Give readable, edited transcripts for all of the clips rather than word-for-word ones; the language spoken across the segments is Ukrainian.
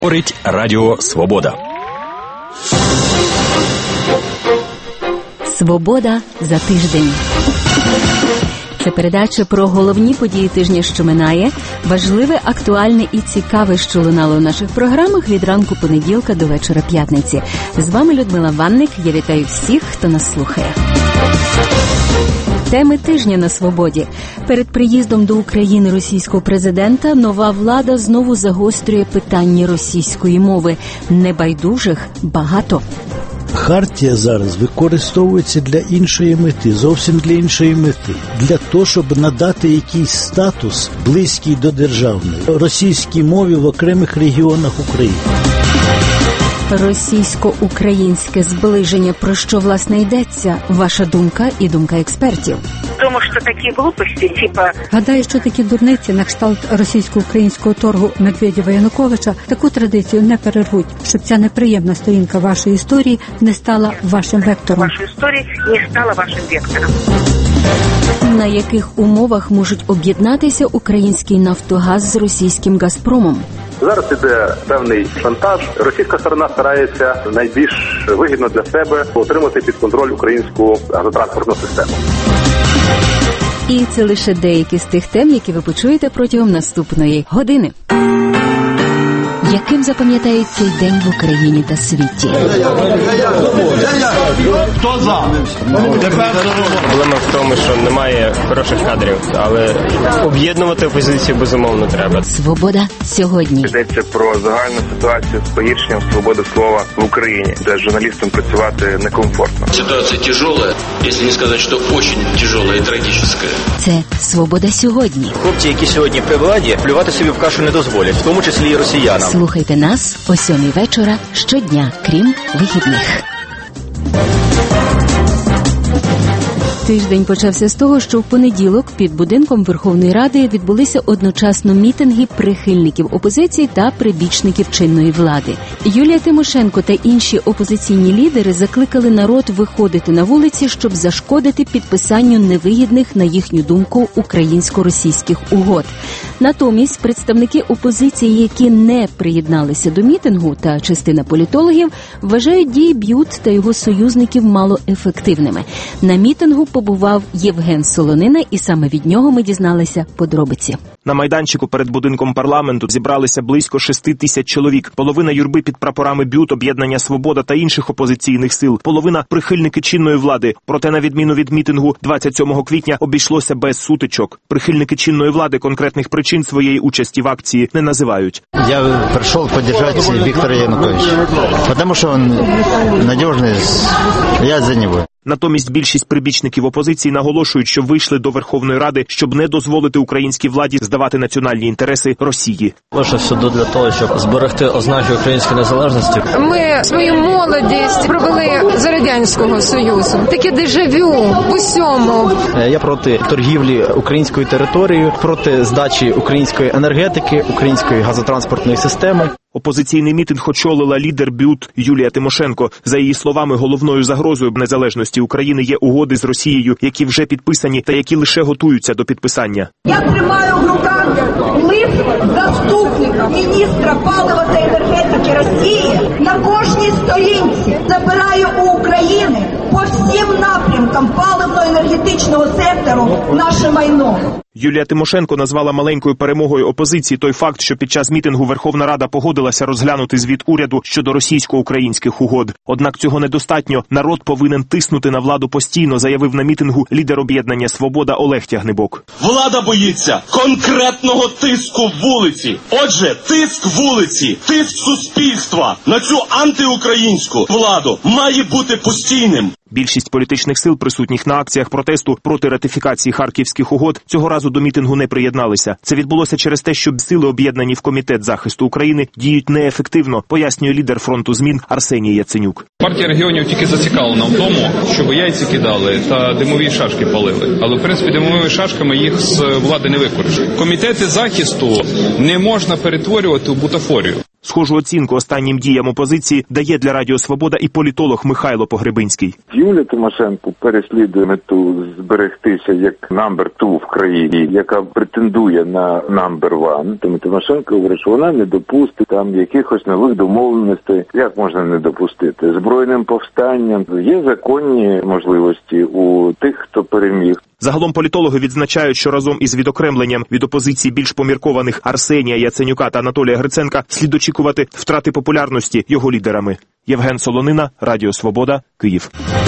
Говорить Радіо Свобода. Свобода за тиждень. Це передача про головні події тижня, що минає, важливе, актуальне і цікаве, що лунало у наших програмах від ранку понеділка до вечора п'ятниці. З вами Людмила Ванник. Я вітаю всіх, хто нас слухає. Теми тижня на Свободі. Перед приїздом до України російського президента нова влада знову загострює питання російської мови. Небайдужих багато. Хартія зараз використовується для іншої мети, зовсім для іншої мети. Для того, щоб надати якийсь статус, близький до державної, російській мові в окремих регіонах України. Російсько-українське зближення, про що, власне, йдеться? Ваша думка і думка експертів. Тому що такі глупості, типа... Гадаю, що такі дурниці на кшталт російсько-українського торгу Медведєва-Януковича таку традицію не перервуть, щоб ця неприємна сторінка вашої історії не стала вашим вектором. Вашої історії не стала вашим вектором. На яких умовах можуть об'єднатися український «Нафтогаз» з російським «Газпромом»? Зараз іде певний шантаж. Російська сторона старається найбільш вигідно для себе отримати під контроль українську газотранспортну систему. І це лише деякі з тих тем, які ви почуєте протягом наступної години. Яким запам'ятають цей день в Україні та світі? Хто за? Проблема в тому, що немає хороших кадрів, але об'єднувати опозицію безумовно треба. Свобода сьогодні. Йдеться про загальну ситуацію з погіршенням свободи слова в Україні, де журналістам працювати некомфортно. Ситуація тяжела, якщо не сказати, що дуже тяжела і трагічна. Це «Свобода сьогодні». Хлопці, які сьогодні при владі, плювати собі в кашу не дозволять, в тому числі і росіянам. Слухайте нас о 7:00 вечора щодня, крім вихідних. Тиждень почався з того, що в понеділок під будинком Верховної Ради відбулися одночасно мітинги прихильників опозиції та прибічників чинної влади. Юлія Тимошенко та інші опозиційні лідери закликали народ виходити на вулиці, щоб зашкодити підписанню невигідних, на їхню думку, українсько-російських угод. Натомість представники опозиції, які не приєдналися до мітингу, та частина політологів, вважають дії Б'ют та його союзників малоефективними. На мітингу побував Євген Солонина, і саме від нього ми дізналися подробиці. На майданчику перед будинком парламенту зібралися близько 6 тисяч чоловік. Половина юрби під прапорами Б'ют, Об'єднання Свобода та інших опозиційних сил. Половина – прихильники чинної влади. Проте, на відміну від мітингу 27 квітня, обійшлося без сутичок. Прихильники чинної влади конкретних причин своєї участі в акції не називають. Я прийшов підтримати Віктора Януковича, тому що він надіжний, я за нього. Натомість більшість прибічників опозиції наголошують, що вийшли до Верховної Ради, щоб не дозволити українській владі здавати національні інтереси Росії. Лише сюди для того, щоб зберегти ознаки української незалежності. Ми свою молодість провели за Радянського Союзу. Таке дежавю в усьому. Я проти торгівлі українською територією, проти здачі української енергетики, української газотранспортної системи. Опозиційний мітинг очолила лідер Б'ют Юлія Тимошенко. За її словами, головною загрозою незалежності України є угоди з Росією, які вже підписані та які лише готуються до підписання. Я тримаю в руках лист заступника міністра палива та енергетики Росії. На кожній сторінці забираю у України по всім напрямкам паливно-енергетичного сектору наше майно. Юлія Тимошенко назвала маленькою перемогою опозиції той факт, що під час мітингу Верховна Рада погодилася розглянути звіт уряду щодо російсько-українських угод. Однак цього недостатньо. Народ повинен тиснути на владу постійно, заявив на мітингу лідер Об'єднання Свобода Олег Тягнибок. Влада боїться конкретного тиску вулиці. Отже, тиск вулиці, тиск суспільства на цю антиукраїнську владу має бути постійним. Більшість політичних сил, присутніх на акціях протесту проти ратифікації Харківських угод, цього разу до мітингу не приєдналися. Це відбулося через те, що сили, об'єднані в Комітет захисту України, діють неефективно, пояснює лідер фронту змін Арсеній Яценюк. Партія регіонів тільки зацікавлена в тому, щоб яйці кидали та димові шашки палили. Але, в принципі, димовими шашками їх з влади не використають. Комітети захисту не можна перетворювати у бутафорію. Схожу оцінку останнім діям опозиції дає для Радіо Свобода і політолог Михайло Погребинський. Юлія Тимошенко переслідує мету зберегтися як number 2 в країні, яка претендує на number 1. Тому Тимошенко говорить, що вона не допустить там якихось нових домовленостей. Як можна не допустити? Збройним повстанням є законні можливості у тих, хто переміг. Загалом політологи відзначають, що разом із відокремленням від опозиції більш поміркованих Арсенія Яценюка та Анатолія Гриценка слід очікувати втрати популярності його лідерами. Євген Солонина, Радіо Свобода, Київ.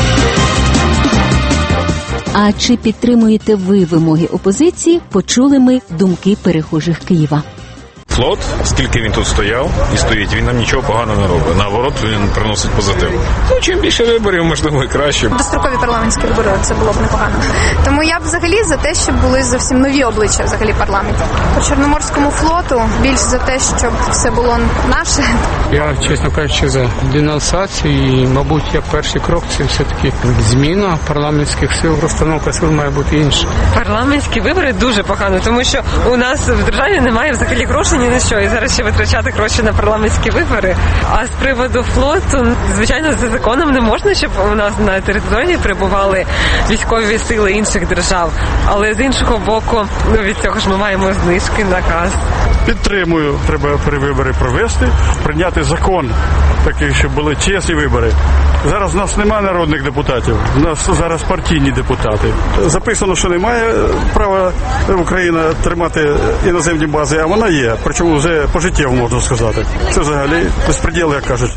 А чи підтримуєте ви вимоги опозиції? Почули ми думки перехожих Києва. Флот, скільки він тут стояв і стоїть, він нам нічого поганого не робить. Наоборот, він приносить позитив. Ну, чим більше виборів, можливо, і краще. Дострокові парламентські вибори, це було б непогано. Тому я б взагалі за те, щоб були зовсім нові обличчя взагалі парламенту. По Чорноморському флоту більш за те, щоб все було наше. Я, чесно кажучи, за денонсацію і, мабуть, як перший крок, це все-таки зміна парламентських сил, розстановка сил має бути інша. Парламентські вибори дуже погано, тому що у нас в державі немає взагалі грошей ні на що, і зараз ще витрачати гроші на парламентські вибори. А з приводу флоту, звичайно, за законом не можна, щоб у нас на території перебували військові сили інших держав. Але з іншого боку, від цього ж ми маємо знижки на газ. Підтримую, треба при вибори провести, прийняти закон такий, щоб були чесні вибори. Зараз у нас немає народних депутатів, у нас зараз партійні депутати. Записано, що немає права Україна тримати іноземні бази, а вона є, причому вже пожиттєво, можна сказати. Це взагалі безпреділ, як кажуть.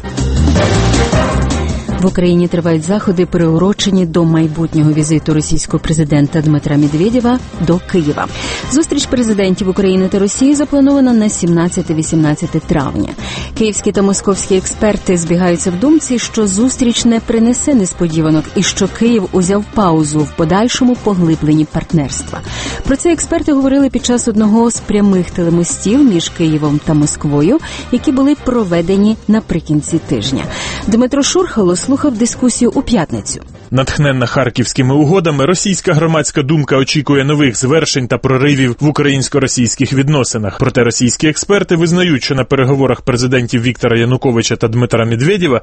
В Україні тривають заходи, приурочені до майбутнього візиту російського президента Дмитра Медведєва до Києва. Зустріч президентів України та Росії запланована на 17-18 травня. Київські та московські експерти збігаються в думці, що зустріч не принесе несподіванок і що Київ узяв паузу в подальшому поглибленні партнерства. Про це експерти говорили під час одного з прямих телемостів між Києвом та Москвою, які були проведені наприкінці тижня. Дмитро Шурхало слухав дискусію у п'ятницю. Натхненна харківськими угодами, російська громадська думка очікує нових звершень та проривів в українсько-російських відносинах. Проте російські експерти визнають, що на переговорах президентів Віктора Януковича та Дмитра Медведєва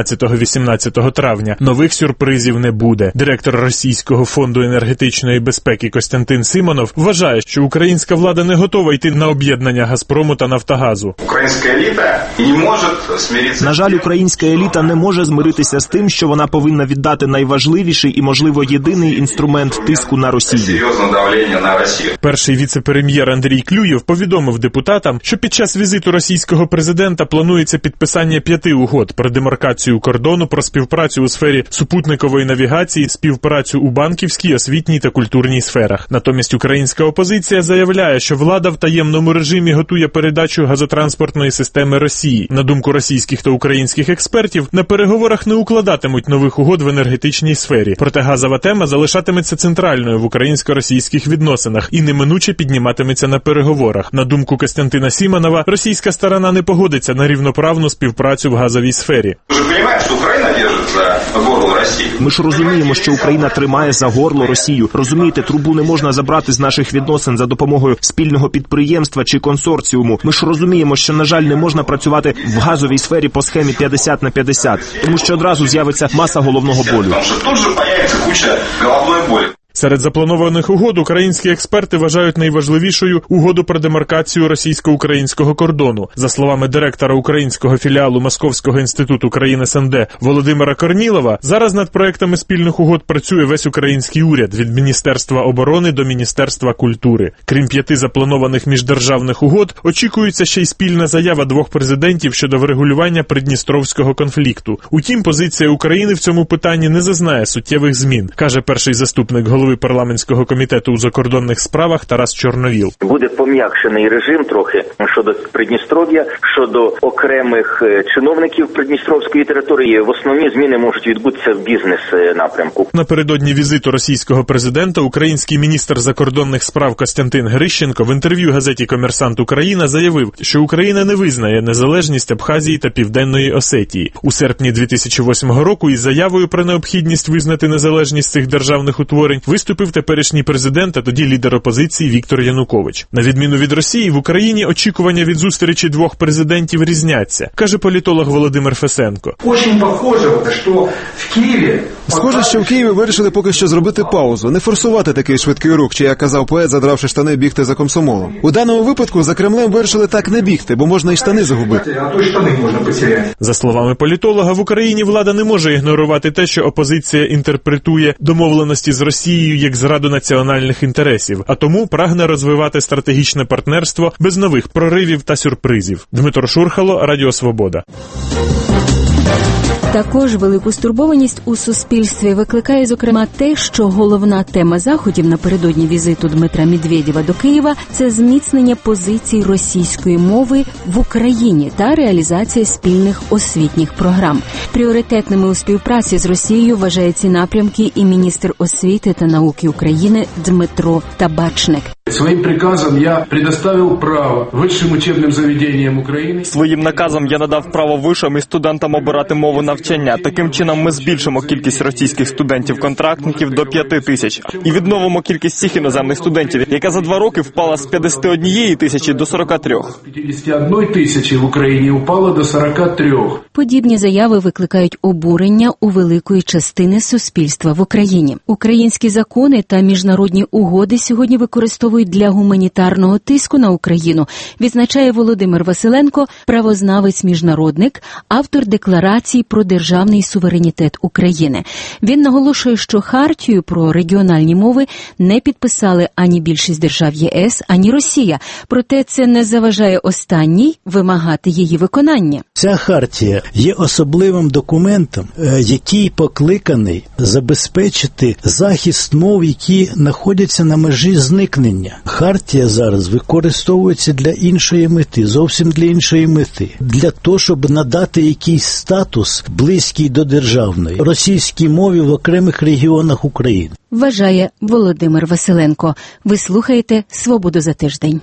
17-18 травня нових сюрпризів не буде. Директор Російського фонду енергетичної безпеки Костянтин Симонов вважає, що українська влада не готова йти на об'єднання «Газпрому» та «Нафтогазу». Українська еліта не може змиритися. На жаль, українська еліта не може змиритися з тим, що вона повинна віддати найважливіший і, можливо, єдиний інструмент тиску на Росію. Серйозне давлення на Росію. Перший віце-прем'єр Андрій Клюєв повідомив депутатам, що під час візиту російського президента планується підписання 5 угод про демаркацію кордону, про співпрацю у сфері супутникової навігації, співпрацю у банківській, освітній та культурній сферах. Натомість українська опозиція заявляє, що влада в таємному режимі готує передачу газотранспортної системи Росії. На думку російських та українських експертів, на переговорах не укладатимуть нових угод в енергетичній сфері. Проте газова тема залишатиметься центральною в українсько-російських відносинах і неминуче підніматиметься на переговорах. На думку Костянтина Симонова, російська сторона не погодиться на рівноправну співпрацю в газовій сфері. Ви ж розумієте, що Україна держить за горло Росії? Ми ж розуміємо, що Україна тримає за горло Росію. Розумієте, трубу не можна забрати з наших відносин за допомогою спільного підприємства чи консорціуму. Ми ж розуміємо, що, на жаль, не можна працювати в газовій сфері по схемі 50/50, тому що одразу з'явиться маса головного болю. Тому що тут же появиться куча головної болі. Серед запланованих угод українські експерти вважають найважливішою угоду про демаркацію російсько-українського кордону. За словами директора українського філіалу Московського інституту країн СНД Володимира Корнілова, зараз над проектами спільних угод працює весь український уряд від Міністерства оборони до Міністерства культури. Крім 5 запланованих міждержавних угод, очікується ще й спільна заява 2 президентів щодо врегулювання придністровського конфлікту. Утім, позиція України в цьому питанні не зазнає суттєвих змін, каже перший заступник голови парламентського комітету у закордонних справах Тарас Чорновіл. Буде пом'якшений режим трохи щодо Придністров'я, щодо окремих чиновників Придністровської території. В основні зміни можуть відбутися в бізнес-напрямку. Напередодні візиту російського президента український міністр закордонних справ Костянтин Грищенко в інтерв'ю газеті «Комерсант Україна» заявив, що Україна не визнає незалежність Абхазії та Південної Осетії. У серпні 2008 року із заявою про необхідність визнати незалежність цих державних утворень виступив теперішній президент, а тоді лідер опозиції Віктор Янукович. На відміну від Росії, в Україні очікування від зустрічі двох президентів різняться, каже політолог Володимир Фесенко. Схоже, що в Києві вирішили поки що зробити паузу, не форсувати такий швидкий рух, чи, як казав поет, задравши штани, бігти за комсомолом. У даному випадку за Кремлем вирішили так не бігти, бо можна і штани загубити. За словами політолога, в Україні влада не може ігнорувати те, що опозиція інтерпретує домовленості з Росією як зраду національних інтересів, а тому прагне розвивати стратегічне партнерство без нових проривів та сюрпризів. Дмитро Шурхало, Радіо Свобода. Також велику стурбованість у суспільстві викликає, зокрема, те, що головна тема заходів напередодні візиту Дмитра Медведєва до Києва – це зміцнення позицій російської мови в Україні та реалізація спільних освітніх програм. Пріоритетними у співпраці з Росією вважає ці напрямки і міністр освіти та науки України Дмитро Табачник. Своїм приказом я предоставив право вищим учебним заведенням України. Своїм наказом я надав право вишам і студентам обирати мову навчання. Таким чином ми збільшимо кількість російських студентів-контрактників до 5 тисяч і відновимо кількість всіх іноземних студентів, яка за 2 роки впала з 51 тисячі до 43. 51 тисячі в Україні упала до 43. Подібні заяви викликають обурення у великої частини суспільства в Україні. Українські закони та міжнародні угоди сьогодні використовують для гуманітарного тиску на Україну, відзначає Володимир Василенко, правознавець-міжнародник, автор декларації про державний суверенітет України. Він наголошує, що хартію про регіональні мови не підписали ані більшість держав ЄС, ані Росія. Проте це не заважає останній вимагати її виконання. Ця хартія є особливим документом, який покликаний забезпечити захист мов, які знаходяться на межі зникнення. Хартія зараз використовується для іншої мети, зовсім для іншої мети. Для того, щоб надати якийсь статус, близький до державної, російській мові в окремих регіонах України. Вважає Володимир Василенко. Ви слухаєте «Свободу за тиждень».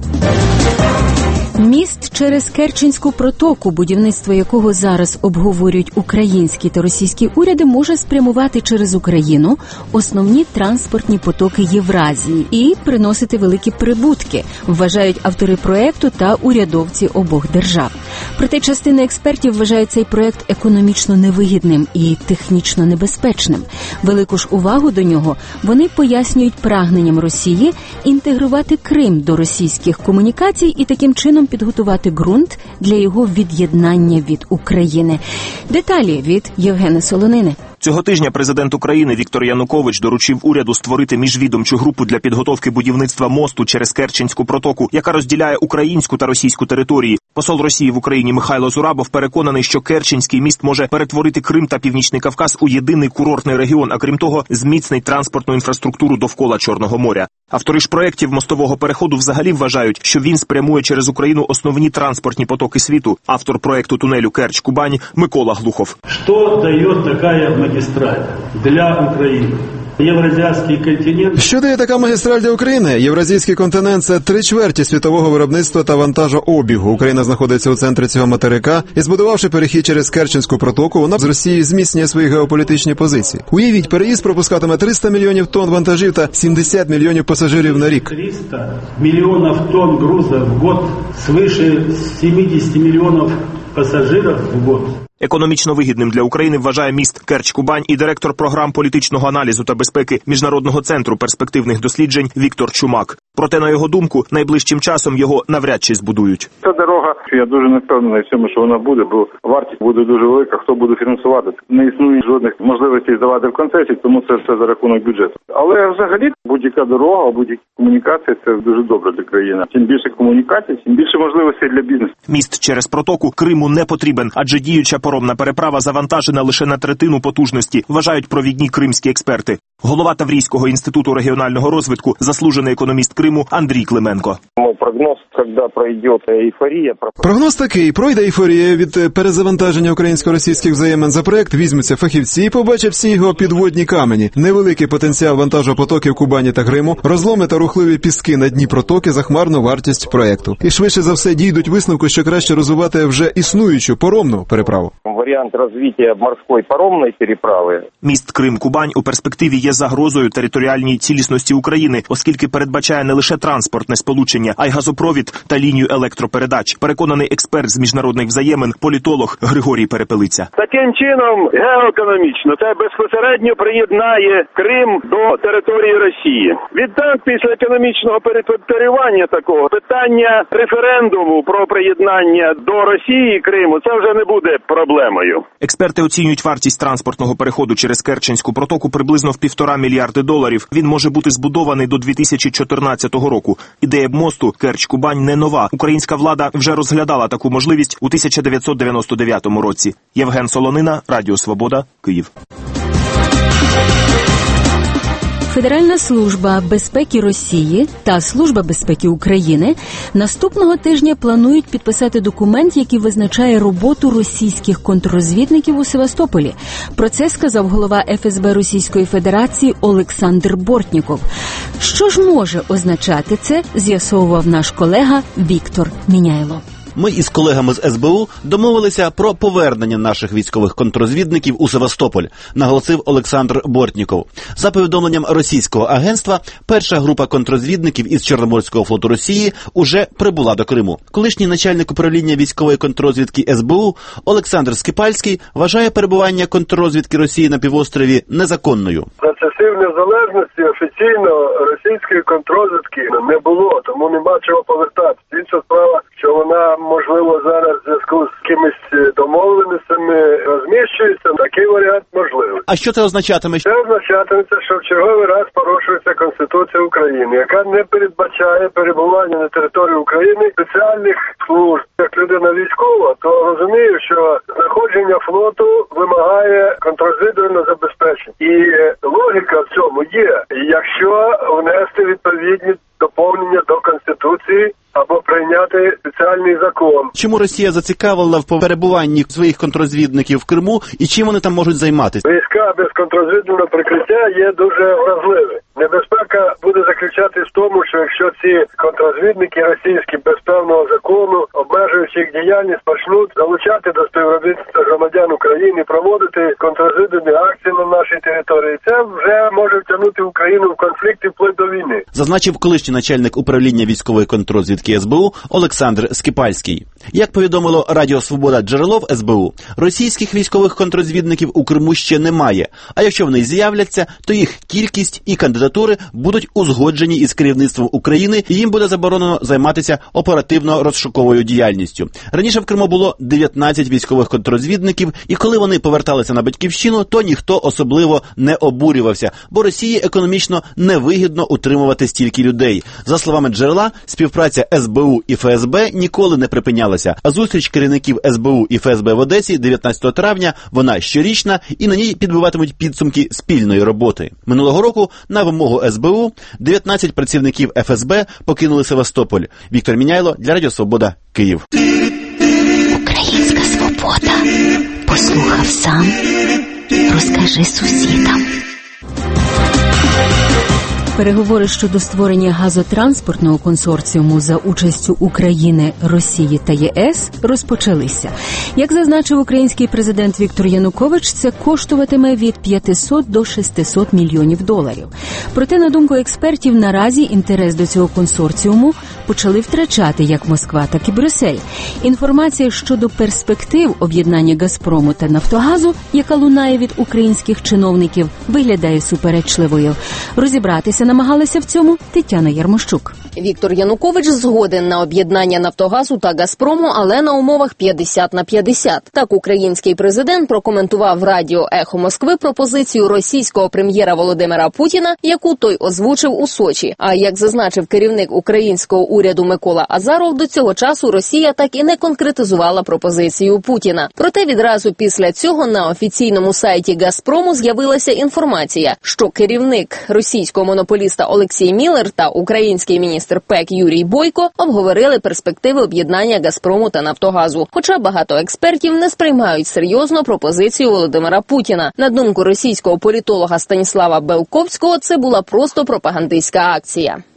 Міст через Керченську протоку, будівництво якого зараз обговорюють українські та російські уряди, може спрямувати через Україну основні транспортні потоки Євразії і приносити великі прибутки, вважають автори проекту та урядовці обох держав. Проте частина експертів вважає цей проект економічно невигідним і технічно небезпечним. Велику ж увагу до нього вони пояснюють прагненням Росії інтегрувати Крим до російських комунікацій і таким чином підготувати ґрунт для його від'єднання від України. Деталі від Євгена Солонини. Цього тижня президент України Віктор Янукович доручив уряду створити міжвідомчу групу для підготовки будівництва мосту через Керченську протоку, яка розділяє українську та російську території. Посол Росії в Україні Михайло Зурабов переконаний, що Керченський міст може перетворити Крим та Північний Кавказ у єдиний курортний регіон, а крім того, зміцнить транспортну інфраструктуру довкола Чорного моря. Автори ж проєктів мостового переходу взагалі вважають, що він спрямує через Україну основні транспортні потоки світу. Автор проєкту тунелю Керч-Кубань Микола Глухов. Що дає така магістраль для України? Євразійський континент. Що дає така магістраль для України? Євразійський континент – це 3/4 світового виробництва та вантажообігу. Україна знаходиться у центрі цього материка і, збудувавши перехід через Керченську протоку, вона з Росії зміцнює свої геополітичні позиції. Уявіть, переїзд пропускатиме 300 мільйонів тонн вантажів та 70 мільйонів пасажирів на рік. 300 мільйонів тонн грузу в год, свише 70 мільйонів пасажирів в год. Економічно вигідним для України вважає міст Керч-Кубань і директор програм політичного аналізу та безпеки Міжнародного центру перспективних досліджень Віктор Чумак. Проте, на його думку, найближчим часом його навряд чи збудують. Ця дорога, я дуже не впевнений в цьому, що вона буде, бо вартість буде дуже велика, хто буде фінансувати. Не існує жодних можливостей здавати в концесії, тому це все за рахунок бюджету. Але взагалі будь-яка дорога, будь-яка комунікація – це дуже добре для країни. Чим більше комунікацій, тим більше можливостей для бізнесу. Міст через протоку Криму не потрібен, адже діюча паромна переправа завантажена лише на третину потужності, вважають провідні кримські експерти. Голова Таврійського інституту регіонального розвитку, заслужений економіст Криму Андрій Клименко. Прогноз, коли пройде ейфорія. Прогноз такий: пройде ейфорія від перезавантаження українсько-російських взаємин. За проект візьмуться фахівці і побачать всі його підводні камені. Невеликий потенціал вантажопотоків Кубані та Криму, розломи та рухливі піски на дні протоки, захмарну вартість проекту. І швидше за все дійдуть висновку, що краще розвивати вже існуючу паромну переправу. вариант развития морской паромной переправы. Міст Крим-Кубань у перспективі є загрозою територіальній цілісності України, оскільки передбачає не лише транспортне сполучення, а й газопровід та лінію електропередач. Переконаний експерт з міжнародних взаємин, політолог Григорій Перепелиця. Таким чином, геоекономічно, це безпосередньо приєднає Крим до території Росії. Відтак, після економічного перетворювання такого, питання референдуму про приєднання до Росії Криму, це вже не буде проблемою. Експерти оцінюють вартість транспортного переходу через Керченську протоку приблизно в $1,5 мільярда. Він може бути збудований до 2014 року. Ідея мосту Керч-Кубань не нова. Українська влада вже розглядала таку можливість у 1999 році. Євген Солонина, Радіо Свобода, Київ. Федеральна служба безпеки Росії та Служба безпеки України наступного тижня планують підписати документ, який визначає роботу російських контррозвідників у Севастополі. Про це сказав голова ФСБ Російської Федерації Олександр Бортніков. Що ж може означати це, з'ясовував наш колега Віктор Міняйло. Ми із колегами з СБУ домовилися про повернення наших військових контррозвідників у Севастополь, наголосив Олександр Бортніков. За повідомленням російського агентства, перша група контррозвідників із Чорноморського флоту Росії уже прибула до Криму. Колишній начальник управління військової контррозвідки СБУ Олександр Скипальський вважає перебування контррозвідки Росії на півострові незаконною. За часів незалежності офіційно російської контррозвідки не було, тому нема чого повертатися. Інша справа, що вона, можливо, зараз в зв'язку з якимись домовленостями розміщується, такий варіант можливий. А що це означатиме? Це означатиме, що в черговий раз порушується Конституція України, яка не передбачає перебування на території України спеціальних служб. Як людина військова, то розумію, що знаходження флоту вимагає контррозвідувального забезпечення. І логіка в цьому є, якщо внести відповідні доповнення до Конституції або прийняти спеціальний закон. Чому Росія зацікавила в перебуванні своїх контррозвідників в Криму і чим вони там можуть займатися? Війська без контррозвідувального прикриття є дуже вразливі. Небезпека буде заключатись в тому, що якщо ці контррозвідники російські без певного закону, обмежуючи їх діяльність, почнуть залучати до співробітництва громадян України, проводити контррозвідувальні акції на нашій території, це вже може втягнути Україну в конфлікт і вплоть до війни. Зазначив колишній начальник управління військової контррозвідки СБУ Олександр Скипальський. Як повідомило Радіо Свобода джерело в СБУ, російських військових контррозвідників у Криму ще немає, а якщо вони з'являться, то їх кількість і кандидатури будуть узгоджені із керівництвом України і їм буде заборонено займатися оперативно-розшуковою діяльністю. Раніше в Криму було 19 військових контррозвідників, і коли вони поверталися на батьківщину, то ніхто особливо не обурювався, бо Росії економічно невигідно утримувати стільки людей. За словами джерела, співпраця СБУ і ФСБ ніколи не припинялася, а зустріч керівників СБУ і ФСБ в Одесі 19 травня, вона щорічна, і на ній підбиватимуть підсумки спільної роботи. Минулого року на вимогу СБУ 19 працівників ФСБ покинули Севастополь. Віктор Міняйло для Радіо Свобода, Київ. Українська свобода. Послухав сам. Розкажи сусідам. Переговори щодо створення газотранспортного консорціуму за участю України, Росії та ЄС розпочалися. Як зазначив український президент Віктор Янукович, це коштуватиме від 500 до 600 мільйонів доларів. Проте, на думку експертів, наразі інтерес до цього консорціуму почали втрачати як Москва, так і Брюссель. Інформація щодо перспектив об'єднання «Газпрому» та «Нафтогазу», яка лунає від українських чиновників, виглядає суперечливою. Розібратися намагалася в цьому Тетяна Ярмощук. Віктор Янукович згоден на об'єднання «Нафтогазу» та «Газпрому», але на умовах 50/50. Так український президент прокоментував радіо «Ехо Москви» пропозицію російського прем'єра Володимира Путіна, яку той озвучив у Сочі. А як зазначив керівник українського уряду Микола Азаров, до цього часу Росія так і не конкретизувала пропозицію Путіна. Проте відразу після цього на офіційному сайті «Газпрому» з'явилася інформація, що керівник російського монополіста Олексій Міллер та український міністр ПЕК Юрій Бойко обговорили перспективи об'єднання «Газпрому» та «Нафтогазу». Хоча багато експертів не сприймають серйозно пропозицію Володимира Путіна. На думку російського політолога Станіслава Белковського, це була просто пропагандистська акція.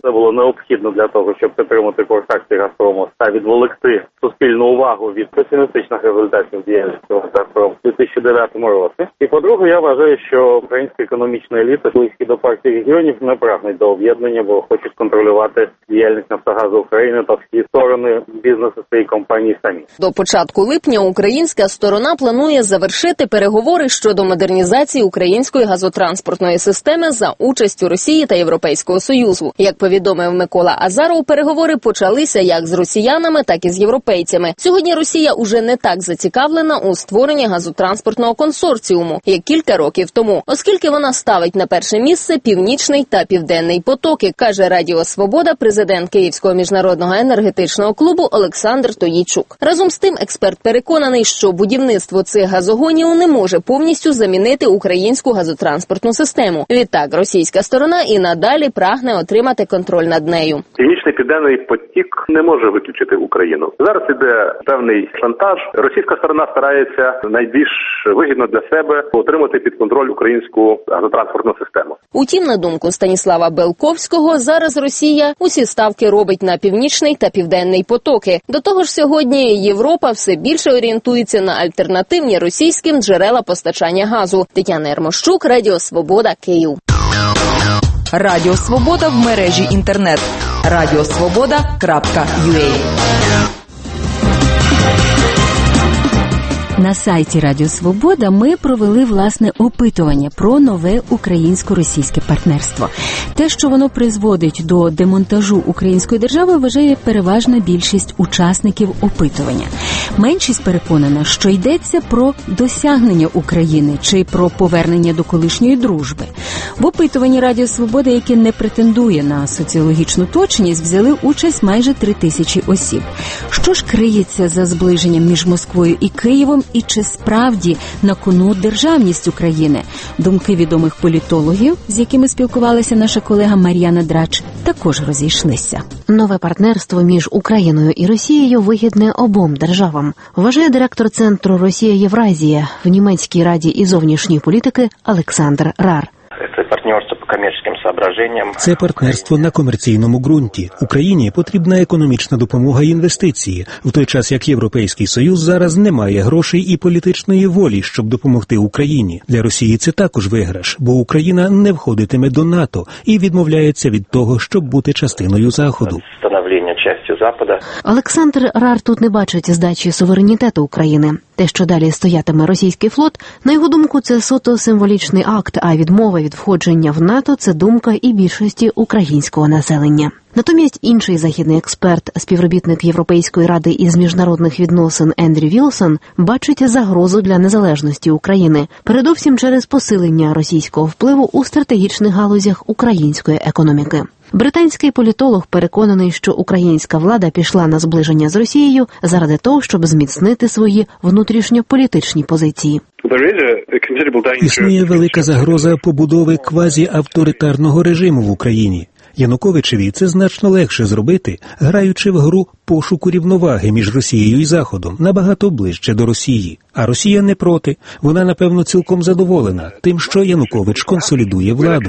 Це було необхідно для того, щоб підтримати контакти «Газпрому» та відволікти суспільну увагу від песимістичних результатів діяльності «Газпрому» у 2009 році. І по-друге, я вважаю, що українська економічна еліта, близькі до партії регіонів, не прагнуть до об'єднання, бо хочуть контролювати діяльність «Нафтогазу України» та всі сторони бізнесу цієї компанії самі. До початку липня українська сторона планує завершити переговори щодо модернізації української газотранспортної системи за участю Росії та Європейського Союзу. Як повідомив Микола Азаров, переговори почалися як з росіянами, так і з європейцями. Сьогодні Росія уже не так зацікавлена у створенні газотранспортного консорціуму, як кілька років тому, оскільки вона ставить на перше місце Північний та Південний потоки, каже Радіо Свобода президент Київського міжнародного енергетичного клубу Олександр Тоїчук. Разом з тим, експерт переконаний, що будівництво цих газогонів не може повністю замінити українську газотранспортну систему. Відтак, російська сторона і надалі прагне отримати контроль над нею. Північний Південний потік не може виключити Україну. Зараз іде певний шантаж. Російська сторона старається найбільш вигідно для себе отримати під контроль українську газотранспортну систему. Утім, на думку Станіслава Белковського, зараз Росія усі ставки робить на Північний та Південний потоки. До того ж, сьогодні Європа все більше орієнтується на альтернативні російським джерела постачання газу. Тетяна Ермощук, Радіо Свобода, Київ. Радіо Свобода в мережі інтернет. radiosvoboda.ua. На сайті Радіо Свобода ми провели власне опитування про нове українсько-російське партнерство. Те, що воно призводить до демонтажу української держави, вважає переважна більшість учасників опитування. Меншість переконана, що йдеться про досягнення України чи про повернення до колишньої дружби. В опитуванні Радіо Свобода, яке не претендує на соціологічну точність, взяли участь майже 3000 осіб. Що ж криється за зближенням між Москвою і Києвом, і чи справді на кону державність України? Думки відомих політологів, з якими спілкувалася наша колега Мар'яна Драч, також розійшлися. Нове партнерство між Україною і Росією вигідне обом державам, вважає директор Центру «Росія-Євразія» в Німецькій раді і зовнішньої політики Олександр Рар. Це партнерство на комерційному ґрунті. Україні потрібна економічна допомога і інвестиції, в той час як Європейський Союз зараз не має грошей і політичної волі, щоб допомогти Україні. Для Росії це також виграш, бо Україна не входитиме до НАТО і відмовляється від того, щоб бути частиною Заходу. Олександр Рар тут не бачить здачі суверенітету України. Те, що далі стоятиме російський флот, на його думку, це суто символічний акт, а відмова від входження в НАТО – це думка і більшості українського населення. Натомість інший західний експерт, співробітник Європейської ради із міжнародних відносин Ендрю Вілсон, бачить загрозу для незалежності України, передовсім через посилення російського впливу у стратегічних галузях української економіки. Британський політолог переконаний, що українська влада пішла на зближення з Росією заради того, щоб зміцнити свої внутрішньополітичні позиції. Існує велика загроза побудови квазі-авторитарного режиму в Україні. Януковичеві це значно легше зробити, граючи в гру пошуку рівноваги між Росією і Заходом, набагато ближче до Росії. А Росія не проти. Вона, напевно, цілком задоволена тим, що Янукович консолідує владу.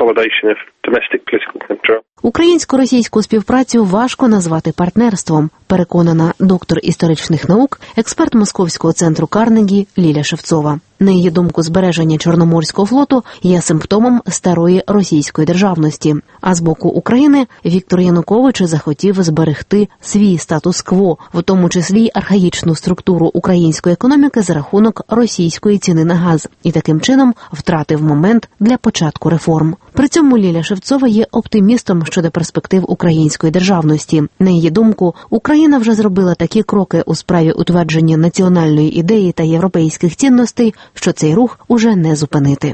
Українсько-російську співпрацю важко назвати партнерством, переконана доктор історичних наук, експерт Московського центру Карнегі Ліля Шевцова. На її думку, збереження Чорноморського флоту є симптомом старої російської державності. А з боку України Віктор Янукович захотів зберегти свій статус-кво, в тому числі архаїчну структуру української економіки за рахунок російської ціни на газ, і таким чином втратив момент для початку реформ. При цьому Ліля Шевцова є оптимістом щодо перспектив української державності. На її думку, Україна вже зробила такі кроки у справі утвердження національної ідеї та європейських цінностей, що цей рух уже не зупинити.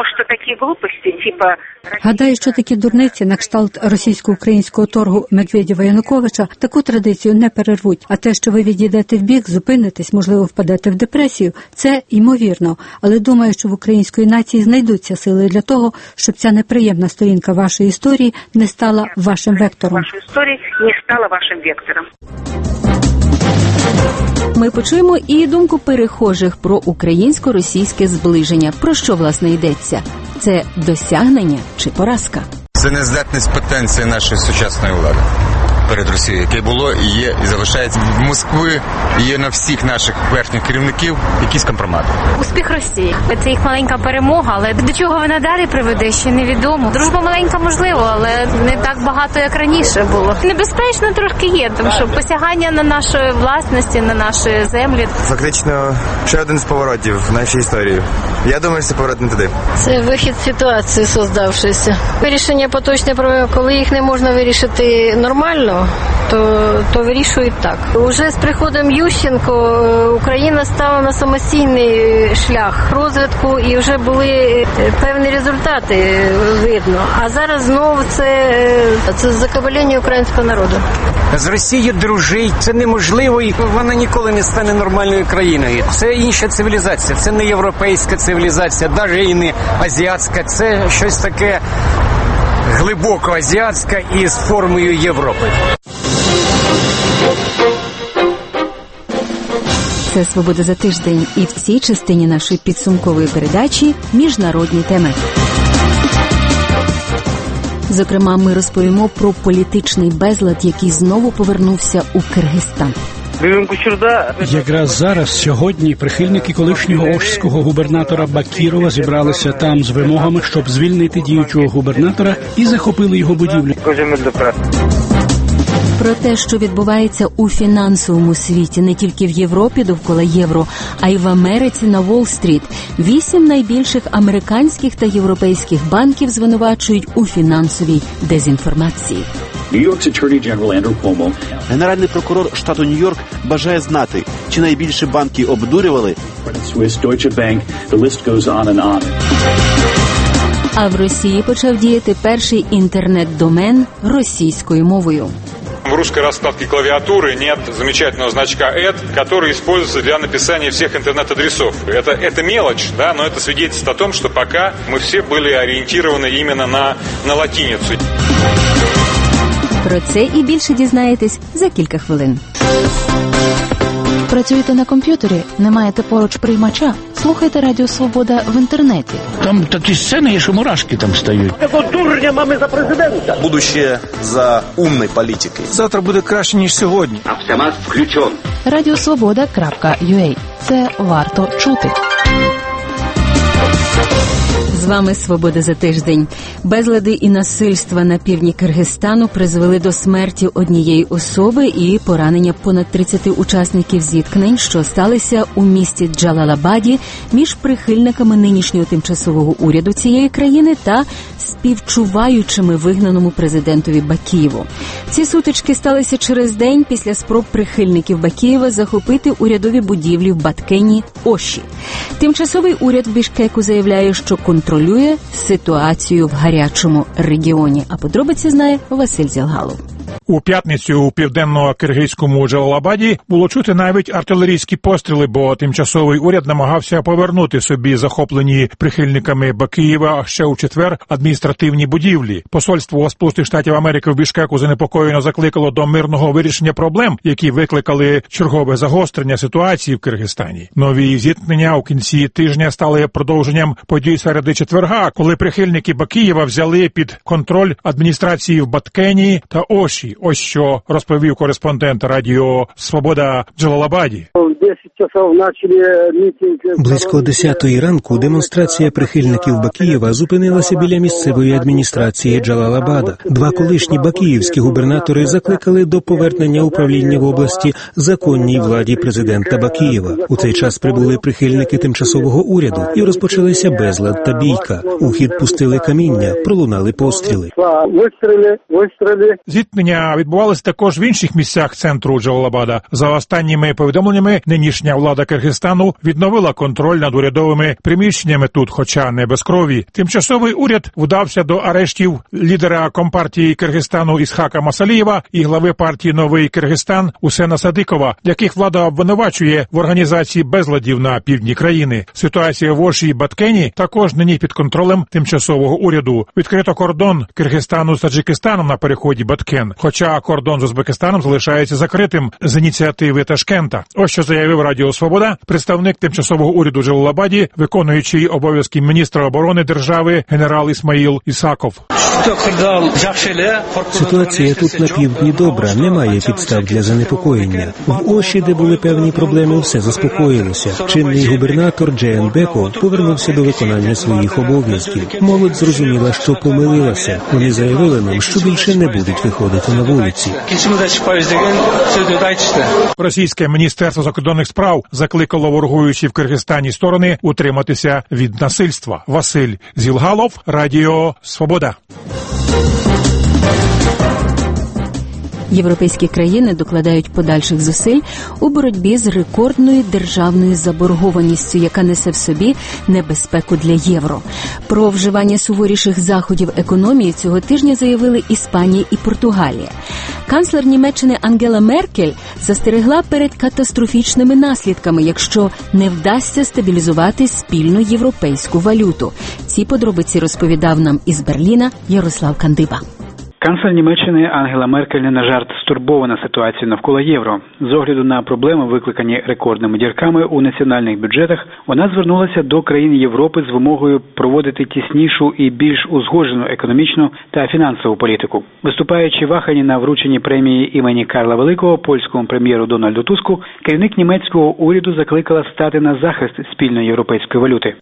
Гадаю, що такі дурниці на кшталт російсько-українського торгу Медведєва-Януковича таку традицію не перервуть. А те, що ви відійдете вбік, зупинитесь, можливо, впадете в депресію, це ймовірно. Але думаю, що в української нації знайдуться сили для того, щоб ця неприємна сторінка вашої історії не стала вашим вектором. Ми почуємо і думку перехожих про українсько-російське зближення. Про що, власне, йдеться? Це досягнення чи поразка? Це нездатність потенції нашої сучасної влади перед Росією, яке було і є, і залишається. В Москві є на всіх наших верхніх керівників якісь компромати. Успіх Росії – це їх маленька перемога, але до чого вона далі приведе, ще невідомо. Дружба маленька, можливо, але не так багато, як раніше було. Небезпечно трошки є, тому що посягання на нашу власності, на наші землі. Фактично, ще один з поворотів в нашій історії. Я думаю, що це поворот не туди. Це вихід з ситуації, создавшися. Вирішення поточних проблем, коли їх не можна вирішити нормально, то вирішують так. Уже з приходом Ющенко Україна стала на самостійний шлях розвитку і вже були певні результати видно. А зараз знову це закабалення українського народу. З Росією дружить, це неможливо, і вона ніколи не стане нормальною країною. Це інша цивілізація, це не європейська цивілізація, навіть і не азіатська, це щось таке глибоко азіатське і з формою Європи. Це «Свобода за тиждень», і в цій частині нашої підсумкової передачі міжнародні теми. Зокрема, ми розповімо про політичний безлад, який знову повернувся у Киргизстан. Якраз зараз, сьогодні, прихильники колишнього ошського губернатора Бакірова зібралися там з вимогами, щоб звільнити діючого губернатора, і захопили його будівлю. Про те, що відбувається у фінансовому світі, не тільки в Європі довкола євро, а й в Америці на Уолл-стріт. 8 найбільших американських та європейських банків звинувачують у фінансовій дезінформації. Генеральний прокурор штату Нью-Йорк бажає знати, чи найбільше банки обдурювали. А в Росії почав діяти перший інтернет-домен російською мовою. В русской раскладке клавиатуры нет замечательного значка «эд», который используется для написания всех интернет-адресов. Это мелочь, да, но это свидетельствует о том, что пока мы все были ориентированы именно на латиницу. Про це і більше дізнаєтесь за кілька хвилин. Працюєте на комп'ютері? Не маєте поруч приймача? Слухайте Радіо Свобода в інтернеті. Там такі сцени є, що мурашки там стають. Якого дурня мами за президента? Будущее за умной политикой. Завтра буде краще, ніж сьогодні. Автомат включен. Radiosvoboda.ua. Це варто чути. З вами «Свобода за тиждень». Безлади і насильства на півдні Киргизстану призвели до смерті однієї особи і поранення понад 30 учасників зіткнень, що сталися у місті Джалалабаді між прихильниками нинішнього тимчасового уряду цієї країни та співчуваючими вигнаному президентові Бакієву. Ці сутички сталися через день після спроб прихильників Бакієва захопити урядові будівлі в Баткені, Оші. Тимчасовий уряд в Бішкеку заявляє, що контролює ситуацію в гарячому регіоні. А подробиці знає Василь Зілгалов. У п'ятницю у південно-киргизькому Джалалабаді було чути навіть артилерійські постріли, бо тимчасовий уряд намагався повернути собі захоплені прихильниками Бакієва ще у четвер адміністративні будівлі. Посольство Сполучених Штатів Америки в Бішкеку занепокоєно закликало до мирного вирішення проблем, які викликали чергове загострення ситуації в Киргизстані. Нові зіткнення у кінці тижня стали продовженням подій середи четверга, коли прихильники Бакієва взяли під контроль адміністрації в Баткені та Оші. Ось що розповів кореспондент Радіо Свобода в Джалалабаді. Близько 10-ї ранку демонстрація прихильників Бакієва зупинилася біля місцевої адміністрації Джалалабада. Два колишні бакіївські губернатори закликали до повернення управління в області законній владі президента Бакієва. У цей час прибули прихильники тимчасового уряду і розпочалися безлад та бійка. У хід пустили каміння, пролунали постріли. Зіткнення відбувалися також в інших місцях центру Джалалабада. За останніми повідомленнями, нинішня влада Киргизстану відновила контроль над урядовими приміщеннями тут, хоча не без крові. Тимчасовий уряд вдався до арештів лідера компартії Киргизстану Ісхака Масалієва і глави партії «Новий Киргизстан» Усена Садикова, яких влада обвинувачує в організації безладів на півдні країни. Ситуація в Оші і Баткені також нині під контролем тимчасового уряду. Відкрито кордон Киргизстану з Таджикистаном на переході Баткен, хоча кордон з Узбекистаном залишається закритим з ініціативи Ташкента. Ось що заявляє заявив Радіо Свобода представник тимчасового уряду Джалалабаді, виконуючий обов'язки міністра оборони держави генерал Ісмаїл Ісаков. Ситуація тут на півдні добра, немає підстав для занепокоєння. В Оші, де були певні проблеми, все заспокоїлося. Чинний губернатор Джеен Беко повернувся до виконання своїх обов'язків. Молодь зрозуміла, що помилилася. Вони заявили нам, що більше не будуть виходити на вулиці. Російське міністерство закордонних справ закликало ворогуючі в Киргизстані сторони утриматися від насильства. Василь Зілгалов, Радіо Свобода. Європейські країни докладають подальших зусиль у боротьбі з рекордною державною заборгованістю, яка несе в собі небезпеку для євро. Про вживання суворіших заходів економії цього тижня заявили Іспанія і Португалія. Канцлер Німеччини Ангела Меркель застерегла перед катастрофічними наслідками, якщо не вдасться стабілізувати спільну європейську валюту. Ці подробиці розповідав нам із Берліна Ярослав Кандиба. Канцлер Німеччини Ангела Меркель не на жарт стурбована ситуацією навколо євро. З огляду на проблеми, викликані рекордними дірками у національних бюджетах, вона звернулася до країн Європи з вимогою проводити тіснішу і більш узгоджену економічну та фінансову політику. Виступаючи в Ахені на врученні премії імені Карла Великого польському прем'єру Дональду Туску, керівник німецького уряду закликала стати на захист спільної європейської валюти.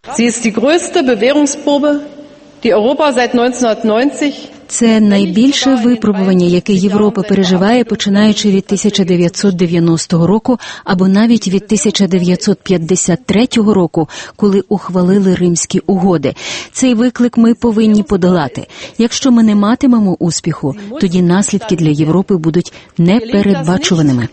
Це найбільше випробування, яке Європа переживає, починаючи від 1990 року або навіть від 1953 року, коли ухвалили Римські угоди. Цей виклик ми повинні подолати. Якщо ми не матимемо успіху, тоді наслідки для Європи будуть непередбачуваними.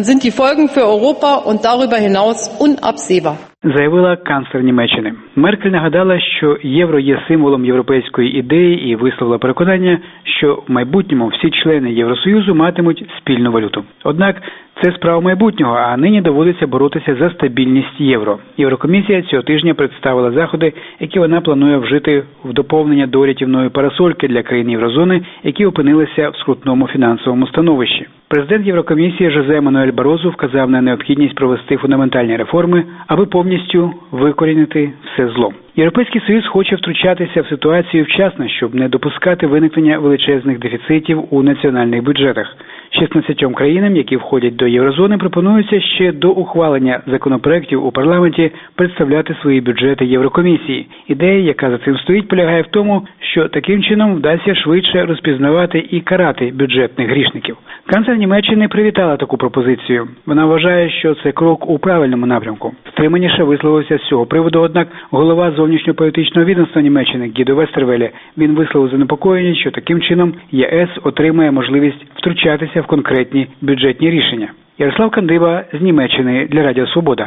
Заявила канцлер Німеччини. Меркель нагадала, що євро є символом європейської ідеї і висловила переконання, що в майбутньому всі члени Євросоюзу матимуть спільну валюту. Однак це справа майбутнього, а нині доводиться боротися за стабільність євро. Єврокомісія цього тижня представила заходи, які вона планує вжити в доповнення до рятівної парасольки для країн Єврозони, які опинилися в скрутному фінансовому становищі. Президент Єврокомісії Жозе Мануель Барозу вказав на необхідність провести фундаментальні реформи, аби повністю викорінити все зло. Європейський Союз хоче втручатися в ситуацію вчасно, щоб не допускати виникнення величезних дефіцитів у національних бюджетах. 16 країнам, які входять до Єврозони, пропонується ще до ухвалення законопроєктів у парламенті представляти свої бюджети Єврокомісії. Ідея, яка за цим стоїть, полягає в тому, що таким чином вдасться швидше розпізнавати і карати бюджетних грішників. Канцлер Німеччини привітала таку пропозицію. Вона вважає, що це крок у правильному напрямку. Стриманіше висловився з цього приводу, однак голова зовнішньополітичного відомства Німеччини Гідо Вестервеле, він висловив занепокоєння, що таким чином ЄС отримає можливість втручатися в конкретні бюджетні рішення. Ярослав Кандиба з Німеччини для Радіо Свобода.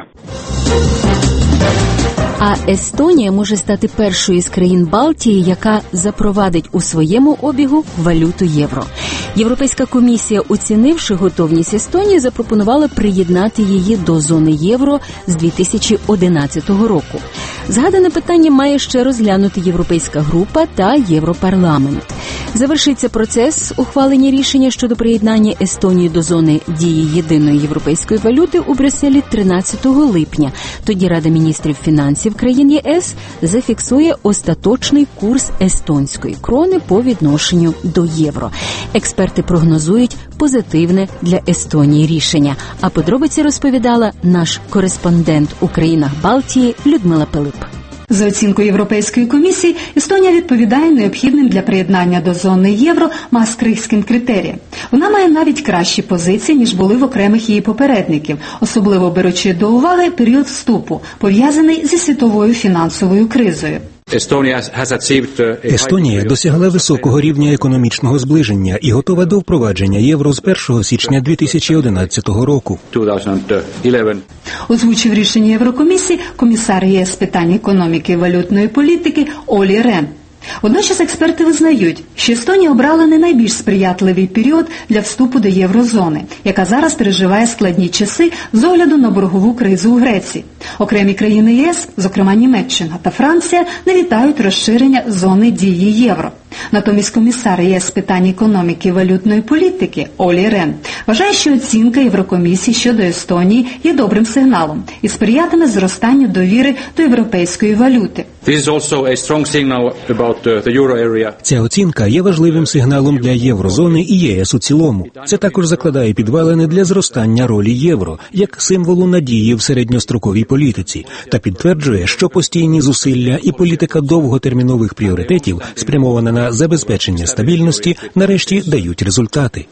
А Естонія може стати першою з країн Балтії, яка запровадить у своєму обігу валюту євро. Європейська комісія, оцінивши готовність Естонії, запропонувала приєднати її до зони євро з 2011 року. Згадане питання має ще розглянути Європейська група та Європарламент. Завершиться процес ухвалення рішення щодо приєднання Естонії до зони дії єдиної європейської валюти у Брюсселі 13 липня. Тоді Рада міністрів фінансів країн ЄС зафіксує остаточний курс естонської крони по відношенню до євро. Експерти прогнозують позитивне для Естонії рішення. А подробиці розповідала наш кореспондент у країнах Балтії Людмила Пилип. За оцінкою Європейської комісії, Естонія відповідає необхідним для приєднання до зони євро маастрихтським критеріям. Вона має навіть кращі позиції, ніж були в окремих її попередників, особливо беручи до уваги період вступу, пов'язаний зі світовою фінансовою кризою. Естонія досягла високого рівня економічного зближення і готова до впровадження євро з 1 січня 2011 року. Озвучив рішення Єврокомісії комісар ЄС з питань економіки і валютної політики Олі Рен. Водночас експерти визнають, що Естонія обрала не найбільш сприятливий період для вступу до єврозони, яка зараз переживає складні часи з огляду на боргову кризу у Греції. Окремі країни ЄС, зокрема Німеччина та Франція, не вітають розширення зони дії євро. Натомість комісар ЄС з питань економіки і валютної політики Олі Рен вважає, що оцінка Єврокомісії щодо Естонії є добрим сигналом і сприятиме зростанню довіри до європейської валюти. Ця оцінка є важливим сигналом для єврозони і ЄС у цілому. Це також закладає підвалини для зростання ролі євро як символу надії в середньостроковій політиці та підтверджує, що постійні зусилля і політика довготермінових пріоритетів, спрямована на забезпечення стабільності, нарешті дають результати.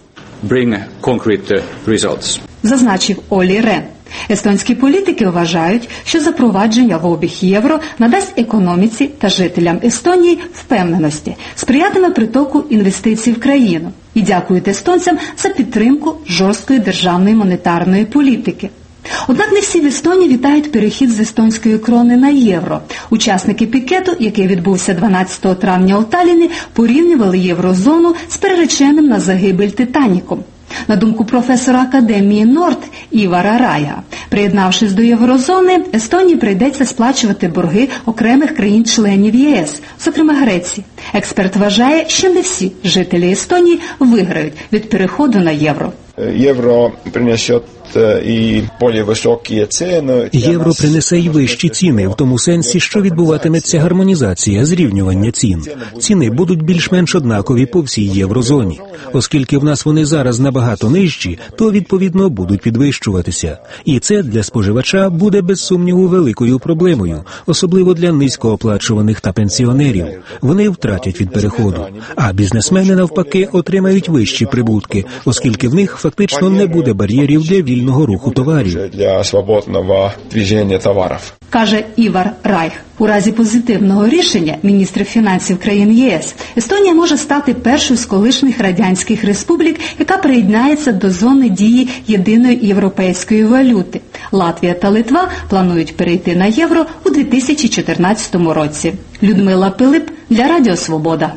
Зазначив Олі Рен. Естонські політики вважають, що запровадження в обіг євро надасть економіці та жителям Естонії впевненості, сприятиме притоку інвестицій в країну і дякують естонцям за підтримку жорсткої державної монетарної політики. Однак не всі в Естонії вітають перехід з естонської крони на євро. Учасники пікету, який відбувся 12 травня у Талліні, порівнювали єврозону з перереченим на загибель Титаніком. На думку професора Академії Норд Івара Рая, приєднавшись до єврозони, Естонії прийдеться сплачувати борги окремих країн-членів ЄС, зокрема Греції. Експерт вважає, що не всі жителі Естонії виграють від переходу на євро. Євро принесе і більш високі ціни. Євро принесе й вищі ціни, в тому сенсі, що відбуватиметься гармонізація, зрівнювання цін. Ціни будуть більш-менш однакові по всій єврозоні. Оскільки в нас вони зараз набагато нижчі, то, відповідно, будуть підвищуватися. І це для споживача буде, без сумніву, великою проблемою, особливо для низькооплачуваних та пенсіонерів. Вони втратять від переходу. А бізнесмени, навпаки, отримають вищі прибутки, оскільки в них фактично не буде бар'єрів для вільного руху товарів. Для свободного движення товарів. Каже Івар Райх. У разі позитивного рішення міністрів фінансів країн ЄС, Естонія може стати першою з колишніх радянських республік, яка приєднається до зони дії єдиної європейської валюти. Латвія та Литва планують перейти на євро у 2014 році. Людмила Пилип для Радіо Свобода.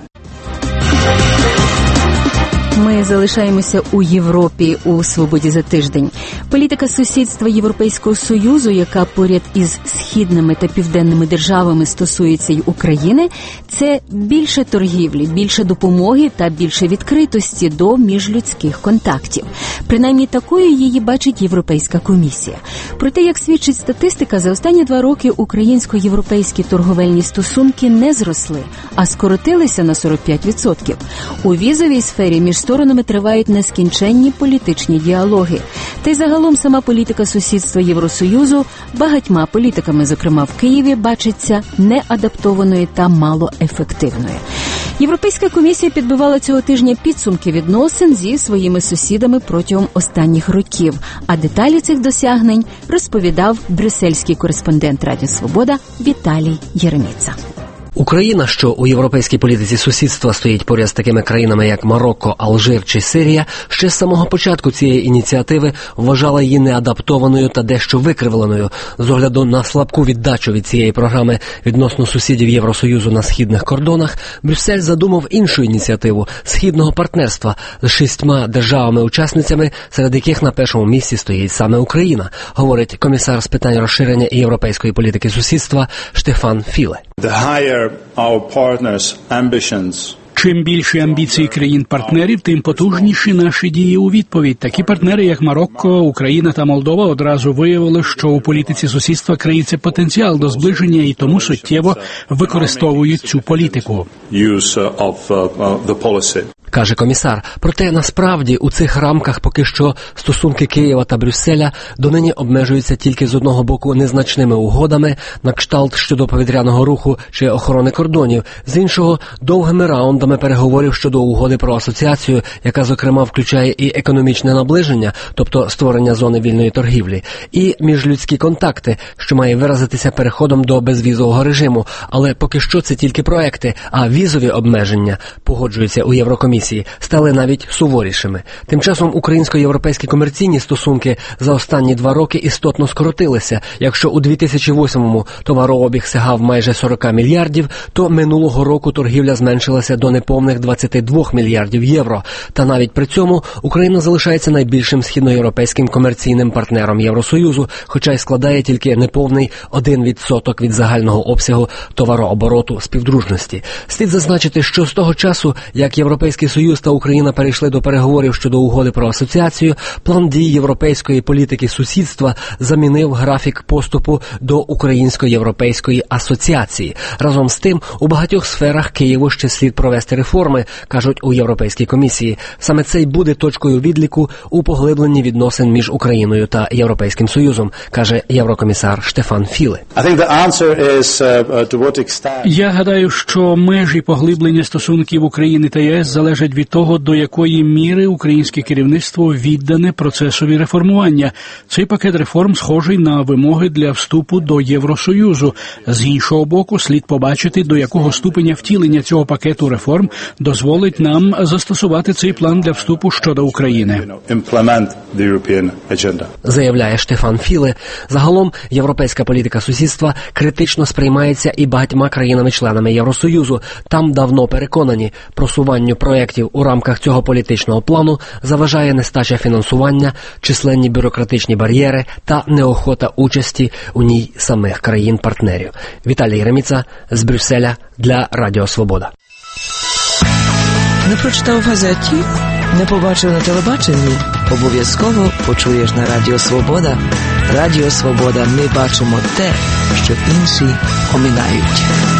Ми залишаємося у Європі у «Свободі за тиждень». Політика сусідства Європейського Союзу, яка поряд із східними та південними державами стосується й України, це більше торгівлі, більше допомоги та більше відкритості до міжлюдських контактів. Принаймні такою її бачить Європейська комісія. Проте, як свідчить статистика, за останні 2 роки українсько-європейські торговельні стосунки не зросли, а скоротилися на 45%. У візовій сфері між сторонами тривають нескінченні політичні діалоги. Та й загалом сама політика сусідства Євросоюзу багатьма політиками, зокрема в Києві, бачиться неадаптованою та малоефективною. Європейська комісія підбивала цього тижня підсумки відносин зі своїми сусідами протягом останніх років. А деталі цих досягнень розповідав брюссельський кореспондент Радіо Свобода Віталій Єреміца. Україна, що у європейській політиці сусідства стоїть поряд з такими країнами, як Марокко, Алжир чи Сирія, ще з самого початку цієї ініціативи вважала її неадаптованою та дещо викривленою. З огляду на слабку віддачу від цієї програми відносно сусідів Євросоюзу на східних кордонах, Брюссель задумав іншу ініціативу – східного партнерства з 6 державами-учасницями, серед яких на першому місці стоїть саме Україна, говорить комісар з питань розширення і європейської політики сусідства Штефан Філе. Чим більші амбіції країн-партнерів, тим потужніші наші дії у відповідь. Такі партнери, як Марокко, Україна та Молдова, одразу виявили, що у політиці сусідства криється потенціал до зближення і тому суттєво використовують цю політику. Каже комісар. Проте насправді у цих рамках поки що стосунки Києва та Брюсселя донині обмежуються тільки з одного боку незначними угодами на кшталт щодо повітряного руху чи охорони кордонів, з іншого довгими раундами переговорів щодо угоди про асоціацію, яка зокрема включає і економічне наближення, тобто створення зони вільної торгівлі, і міжлюдські контакти, що має виразитися переходом до безвізового режиму, але поки що це тільки проекти, а візові обмеження, погоджуються у Єврокомісії, комісії стали навіть суворішими. Тим часом українсько-європейські комерційні стосунки за останні 2 роки істотно скоротилися. Якщо у 2008-му товарообіг сягав майже 40 мільярдів, то минулого року торгівля зменшилася до неповних 22 мільярдів євро. Та навіть при цьому Україна залишається найбільшим східноєвропейським комерційним партнером Євросоюзу, хоча й складає тільки неповний 1% від загального обсягу товарообороту співдружності. Слід зазначити, що з того часу, як Європейський Союз та Україна перейшли до переговорів щодо угоди про асоціацію, план дій європейської політики сусідства замінив графік поступу до українсько-європейської асоціації. Разом з тим, у багатьох сферах Києву ще слід провести реформи, кажуть у Європейській комісії. Саме це й буде точкою відліку у поглибленні відносин між Україною та Європейським Союзом, каже єврокомісар Штефан Філе. Я гадаю, що межі поглиблення стосунків України та ЄС залежать від того, до якої міри українське керівництво віддане процесові реформування. Цей пакет реформ схожий на вимоги для вступу до Євросоюзу. З іншого боку, слід побачити, до якого ступеня втілення цього пакету реформ дозволить нам застосувати цей план для вступу щодо України. Заявляє Штефан Філе. Загалом, європейська політика сусідства критично сприймається і багатьма країнами-членами Євросоюзу. Там давно переконані, просуванню проєктів у рамках цього політичного плану заважає нестача фінансування, численні бюрократичні бар'єри та неохота участі у ній самих країн-партнерів. Віталій Реміца з Брюсселя для Радіо Свобода. Не прочитав в газеті? Не побачив на телебаченні? Обов'язково почуєш на Радіо Свобода. Радіо Свобода. Ми бачимо те, що інші оминають.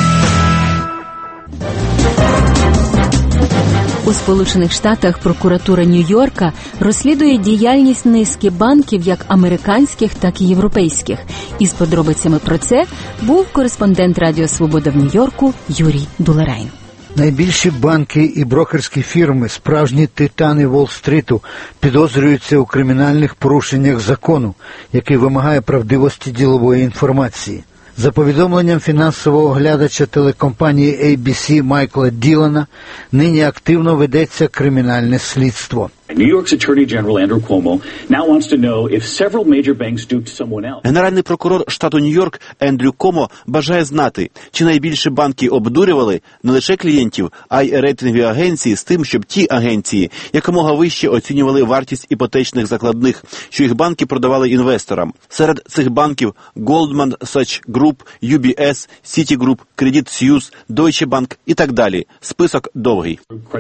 У Сполучених Штатах прокуратура Нью-Йорка розслідує діяльність низки банків як американських, так і європейських. Із подробицями про це був кореспондент Радіо Свобода в Нью-Йорку Юрій Дулерайн. Найбільші банки і брокерські фірми, справжні титани Уолл-стріту, підозрюються у кримінальних порушеннях закону, який вимагає правдивості ділової інформації. За повідомленням фінансового оглядача телекомпанії ABC Майкла Ділана, нині активно ведеться кримінальне слідство. Генеральний прокурор штату Нью-Йорк Ендрю Комо бажає знати, чи найбільше банки обдурювали не лише клієнтів, а й рейтингові агенції з тим, щоб ті агенції якомога вище оцінювали вартість іпотечних закладних, що їх банки продавали інвесторам. Серед цих банків Goldman Sachs Group, UBS, Citigroup, Credit Suisse, Deutsche Bank і так далі. Список довгий.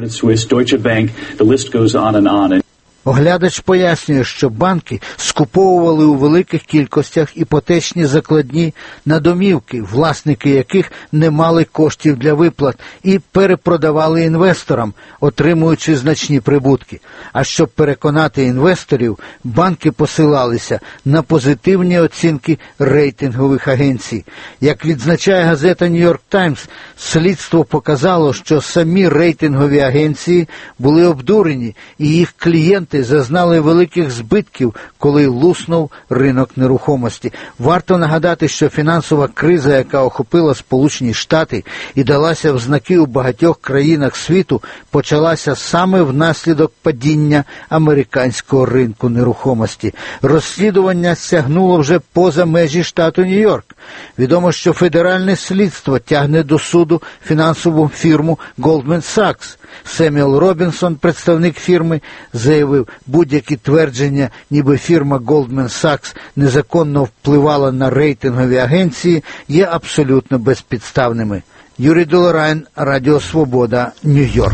Оглядач пояснює, що банки скуповували у великих кількостях іпотечні закладні на домівки, власники яких не мали коштів для виплат, і перепродавали інвесторам, отримуючи значні прибутки. А щоб переконати інвесторів, банки посилалися на позитивні оцінки рейтингових агенцій. Як відзначає газета New York Times, слідство показало, що самі рейтингові агенції були обдурені, і їх клієнти зазнали великих збитків, коли луснув ринок нерухомості. Варто нагадати, що фінансова криза, яка охопила Сполучені Штати і далася в знаки у багатьох країнах світу, почалася саме внаслідок падіння американського ринку нерухомості. Розслідування сягнуло вже поза межі штату Нью-Йорк. Відомо, що федеральне слідство тягне до суду фінансову фірму Goldman Sachs. Семюел Робінсон, представник фірми, заявив, будь-які твердження, ніби фірма Goldman Sachs незаконно впливала на рейтингові агенції, є абсолютно безпідставними. Юрій Дулерайн, Радіо Свобода, Нью-Йорк.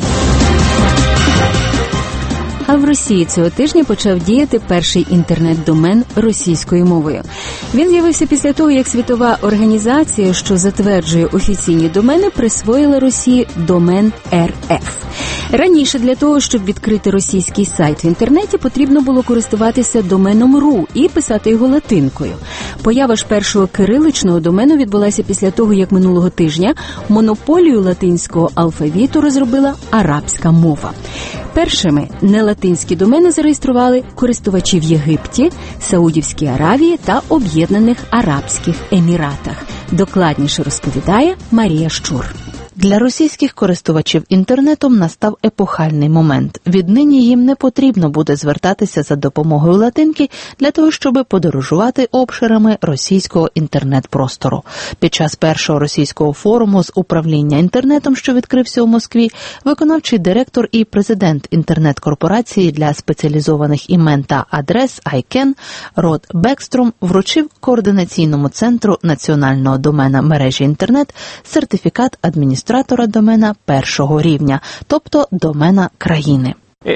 А в Росії цього тижня почав діяти перший інтернет-домен російською мовою. Він з'явився після того, як світова організація, що затверджує офіційні домени, присвоїла Росії домен РФ. Раніше для того, щоб відкрити російський сайт в інтернеті, потрібно було користуватися доменом .ru і писати його латинкою. Поява ж першого кириличного домену відбулася після того, як минулого тижня монополію латинського алфавіту розробила арабська мова. Першими нелатинські домени зареєстрували користувачі в Єгипті, Саудівській Аравії та Об'єднаних Арабських Еміратах. Докладніше розповідає Марія Щур. Для російських користувачів інтернетом настав епохальний момент. Віднині їм не потрібно буде звертатися за допомогою латинки для того, щоб подорожувати обширами російського інтернет-простору. Під час першого російського форуму з управління інтернетом, що відкрився у Москві, виконавчий директор і президент інтернет-корпорації для спеціалізованих імен та адрес ICANN Род Бекстром вручив Координаційному центру національного домена мережі інтернет сертифікат адміністратора домена першого рівня, тобто домена країни.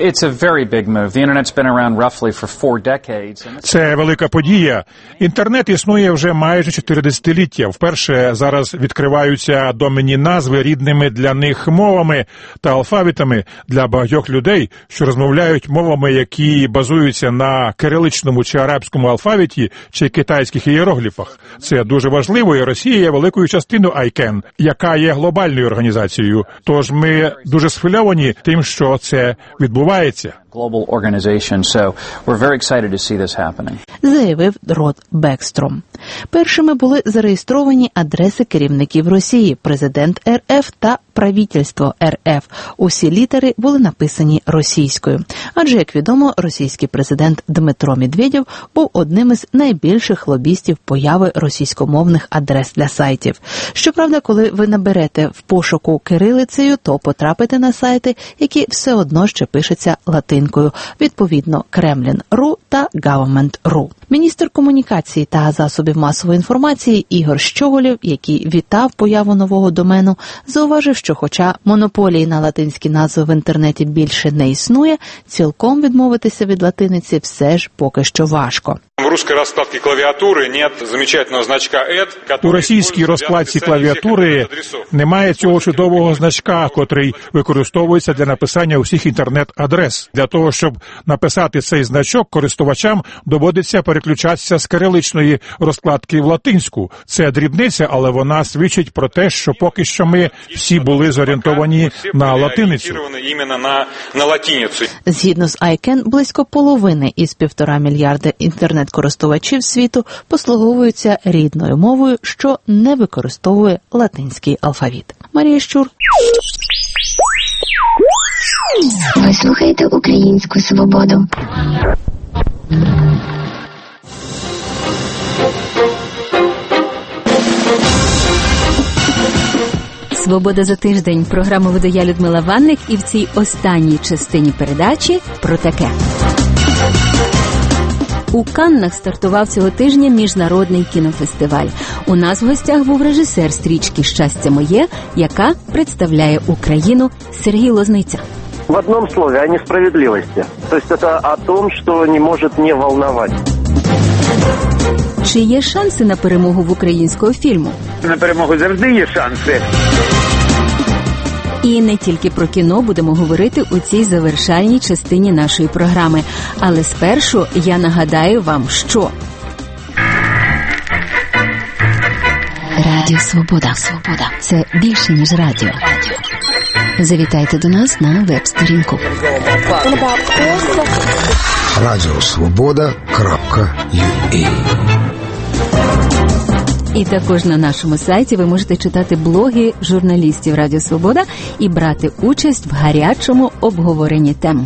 Це велика подія. Інтернет існує вже майже 4 десятиліття. Вперше зараз відкриваються доменні назви рідними для них мовами та алфавітами для багатьох людей, що розмовляють мовами, які базуються на кириличному чи арабському алфавіті чи китайських ієрогліфах. Це дуже важливо, і Росія є великою частиною ICANN, яка є глобальною організацією. Тож ми дуже схвильовані тим, що це відбувається. Заявив Род Бекстром. Першими були зареєстровані адреси керівників Росії, президент РФ та правительство РФ. Усі літери були написані російською. Адже, як відомо, російський президент Дмитро Медведєв був одним із найбільших лобістів появи російськомовних адрес для сайтів. Щоправда, коли ви наберете в пошуку кирилицею, то потрапите на сайти, які все одно ще пишуться латинкою, відповідно Kremlin.ru та Government.ru. Міністр комунікації та засобів масової інформації Ігор Щоголєв, який вітав появу нового домену, зауважив, що хоча монополії на латинські назви в інтернеті більше не існує, цілком відмовитися від латиниці все ж поки що важко. В русской раскладке клавиатуры нет замечательного значка «эд». У російській розкладці клавіатури немає цього чудового значка, котрий використовується для написання усіх інтернет-адрес. Для того, щоб написати цей значок, користувачам доводиться переключатися з кириличної розкладки в латинську. Це дрібниця, але вона свідчить про те, що поки що ми всі були зорієнтовані на латиницю. Згідно з ICANN, близько половини із 1,5 мільярда інтернет-користувачів світу послуговуються рідною мовою, що не використовує латинський алфавіт. Марія Щур. Ви слухаєте Українську свободу. «Свобода за тиждень» – програму веде я, Людмила Ванник, і в цій останній частині передачі про таке. У Каннах стартував цього тижня міжнародний кінофестиваль. У нас в гостях був режисер стрічки «Щастя моє», яка представляє Україну, Сергій Лозниця. В одном слове, о несправедливости. То есть это о том, что не может не волновать. Чи є шанси на перемогу в українського фільму? На перемогу завжди є шанси. І не тільки про кіно будемо говорити у цій завершальній частині нашої програми. Але спершу я нагадаю вам, що... Радіо Свобода. Це більше, ніж радіо. Завітайте до нас на веб-сторінку. Радіосвобода.ua. І також на нашому сайті ви можете читати блоги журналістів Радіо Свобода і брати участь в гарячому обговоренні тем.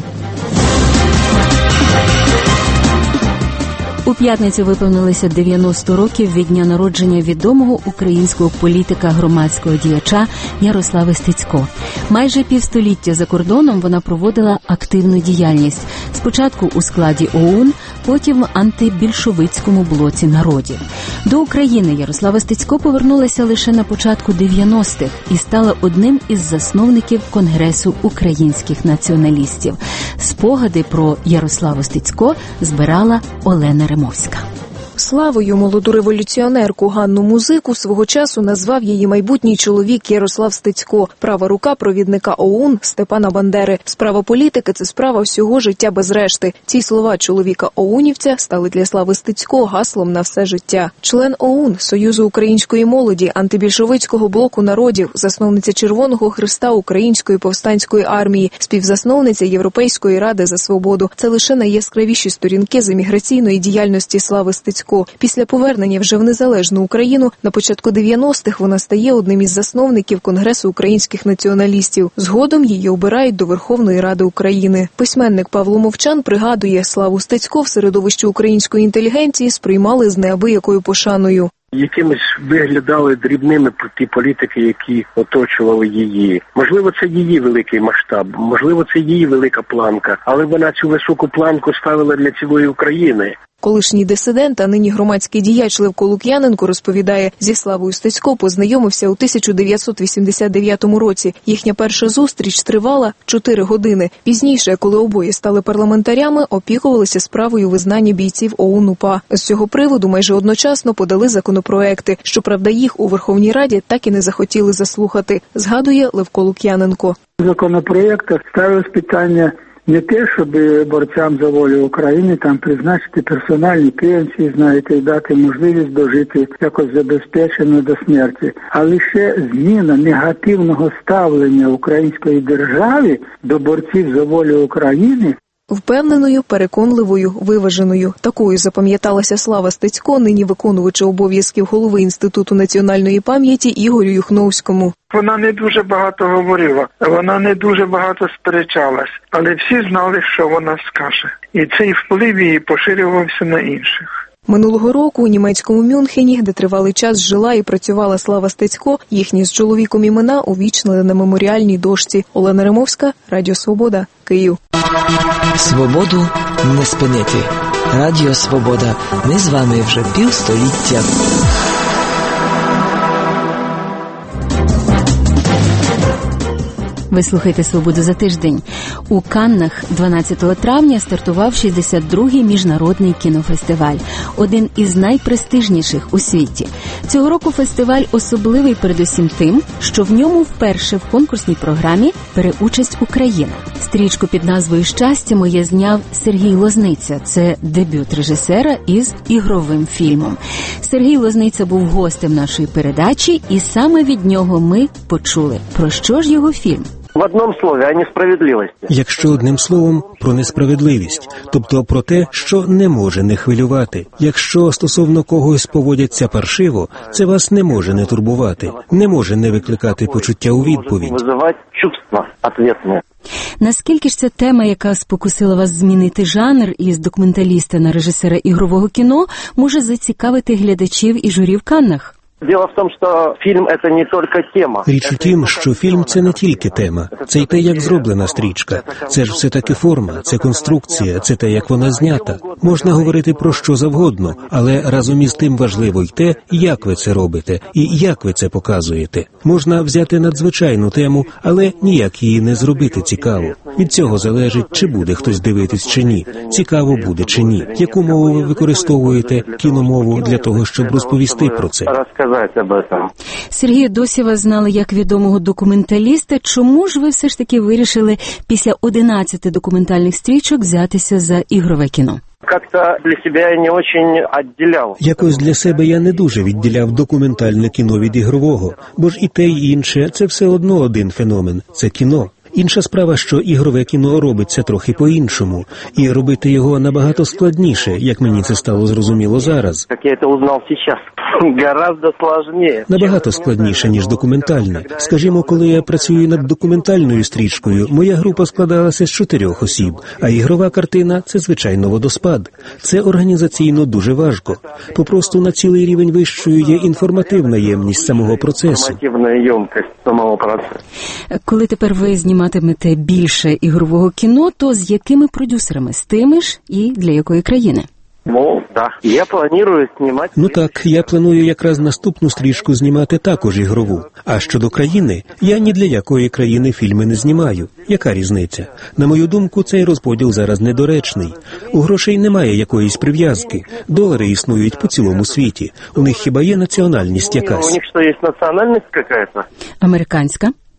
У п'ятницю виповнилося 90 років від дня народження відомого українського політика, громадського діяча Ярослави Стецько. Майже півстоліття за кордоном вона проводила активну діяльність. Спочатку у складі ОУН, потім в антибільшовицькому блоці народів. До України Ярослава Стецько повернулася лише на початку 90-х і стала одним із засновників Конгресу українських націоналістів. Спогади про Ярославу Стецько збирала Олена Римовська. Славою молоду революціонерку Ганну Музику свого часу назвав її майбутній чоловік Ярослав Стецько, права рука провідника ОУН Степана Бандери. Справа політики – це справа всього життя без решти. Ці слова чоловіка-оунівця стали для Слави Стецько гаслом на все життя. Член ОУН, Союзу української молоді, антибільшовицького блоку народів, засновниця Червоного Хреста Української повстанської армії, співзасновниця Європейської ради за свободу. Це лише найяскравіші сторінки з еміграційної діяльності Слави Стецько. Стецько. Після повернення вже в незалежну Україну на початку 90-х вона стає одним із засновників Конгресу українських націоналістів. Згодом її обирають до Верховної Ради України. Письменник Павло Мовчан пригадує, Славу Стецько в середовищі української інтелігенції сприймали з неабиякою пошаною. Якимись виглядали дрібними ті політики, які оточували її. Можливо, це її великий масштаб, можливо, це її велика планка, але вона цю високу планку ставила для цілої України. Колишній дисидент, а нині громадський діяч Левко Лук'яненко розповідає, зі Славою Стецько познайомився у 1989 році. Їхня перша зустріч тривала 4 години. Пізніше, коли обоє стали парламентарями, опікувалися справою визнання бійців ОУН-УПА. З цього приводу майже одночасно подали законопроекти. Щоправда, їх у Верховній Раді так і не захотіли заслухати, згадує Левко Лук'яненко. В законопроектах ставилось питання не те, щоб борцям за волю України там призначити персональні пенсії, знаєте, і дати можливість дожити якось забезпечено до смерті, а лише зміна негативного ставлення української держави до борців за волю України. Впевненою, переконливою, виваженою. Такою запам'яталася Слава Стецько, нині виконувача обов'язків голови Інституту національної пам'яті Ігорю Юхновському. Вона не дуже багато говорила, вона не дуже багато сперечалась, але всі знали, що вона скаже. І цей вплив її поширювався на інших. Минулого року у німецькому Мюнхені, де тривалий час жила і працювала Слава Стецько, їхні з чоловіком імена увічнили на меморіальній дошці. Олена Римовська, Радіо Свобода, Київ. Свободу не спинити. Радіо Свобода. Ми з вами вже півстоліття. Ви слухаєте «Свободу за тиждень». У Каннах 12 травня стартував 62-й міжнародний кінофестиваль, один із найпрестижніших у світі. Цього року фестиваль особливий передусім тим, що в ньому вперше в конкурсній програмі бере участь Україна. Стрічку під назвою «Щастя моє» зняв Сергій Лозниця. Це дебют режисера із ігровим фільмом. Сергій Лозниця був гостем нашої передачі, і саме від нього ми почули, про що ж його фільм. В одному слові, о несправедливості. Якщо одним словом, про несправедливість, тобто про те, що не може не хвилювати. Якщо стосовно когось поводяться паршиво, це вас не може не турбувати, не може не викликати почуття у відповідь. Визивати чувства відповідні. Наскільки ж ця тема, яка спокусила вас змінити жанр із документаліста на режисера ігрового кіно, може зацікавити глядачів і журі в Каннах? Дело в тому, що фільм – це не тільки тема. Річ у тім, що фільм – це не тільки тема. Це й те, як зроблена стрічка. Це ж все-таки форма, це конструкція, це те, як вона знята. Можна говорити про що завгодно, але разом із тим важливо й те, як ви це робите і як ви це показуєте. Можна взяти надзвичайну тему, але ніяк її не зробити цікаво. Від цього залежить, чи буде хтось дивитись чи ні, цікаво буде чи ні. Яку мову ви використовуєте, кіномову, для того, щоб розповісти про це? Сергію, досі вас знали як відомого документаліста. Чому ж ви все ж таки вирішили після 11 документальних стрічок взятися за ігрове кіно? Как-то для себя я не очень отделял. Якось для себе я не дуже відділяв документальне кіно від ігрового, бо ж і те, і інше – це все одно один феномен – це кіно. Інша справа, що ігрове кіно робиться трохи по-іншому, і робити його набагато складніше, як мені це стало зрозуміло зараз. Як я це узнав зараз. Гораздо складніше. Набагато складніше, ніж документальне. Скажімо, коли я працюю над документальною стрічкою, моя група складалася з 4 осіб, а ігрова картина – це, звичайно, водоспад. Це організаційно дуже важко. Попросту на цілий рівень вищою є інформативна ємність самого процесу. Інформативна ємкість самого процесу. Коли тепер ви зніматимете більше ігрового кіно, то з якими продюсерами? З тими ж і для якої країни? Ну, так. Я планую знімати... Ну так, я планую якраз наступну стрічку знімати також ігрову. А щодо країни, я ні для якої країни фільми не знімаю. Яка різниця? На мою думку, цей розподіл зараз недоречний. У грошей немає якоїсь прив'язки. Долари існують по цілому світі. У них хіба є національність якась? У них що, є національність якась? Американська?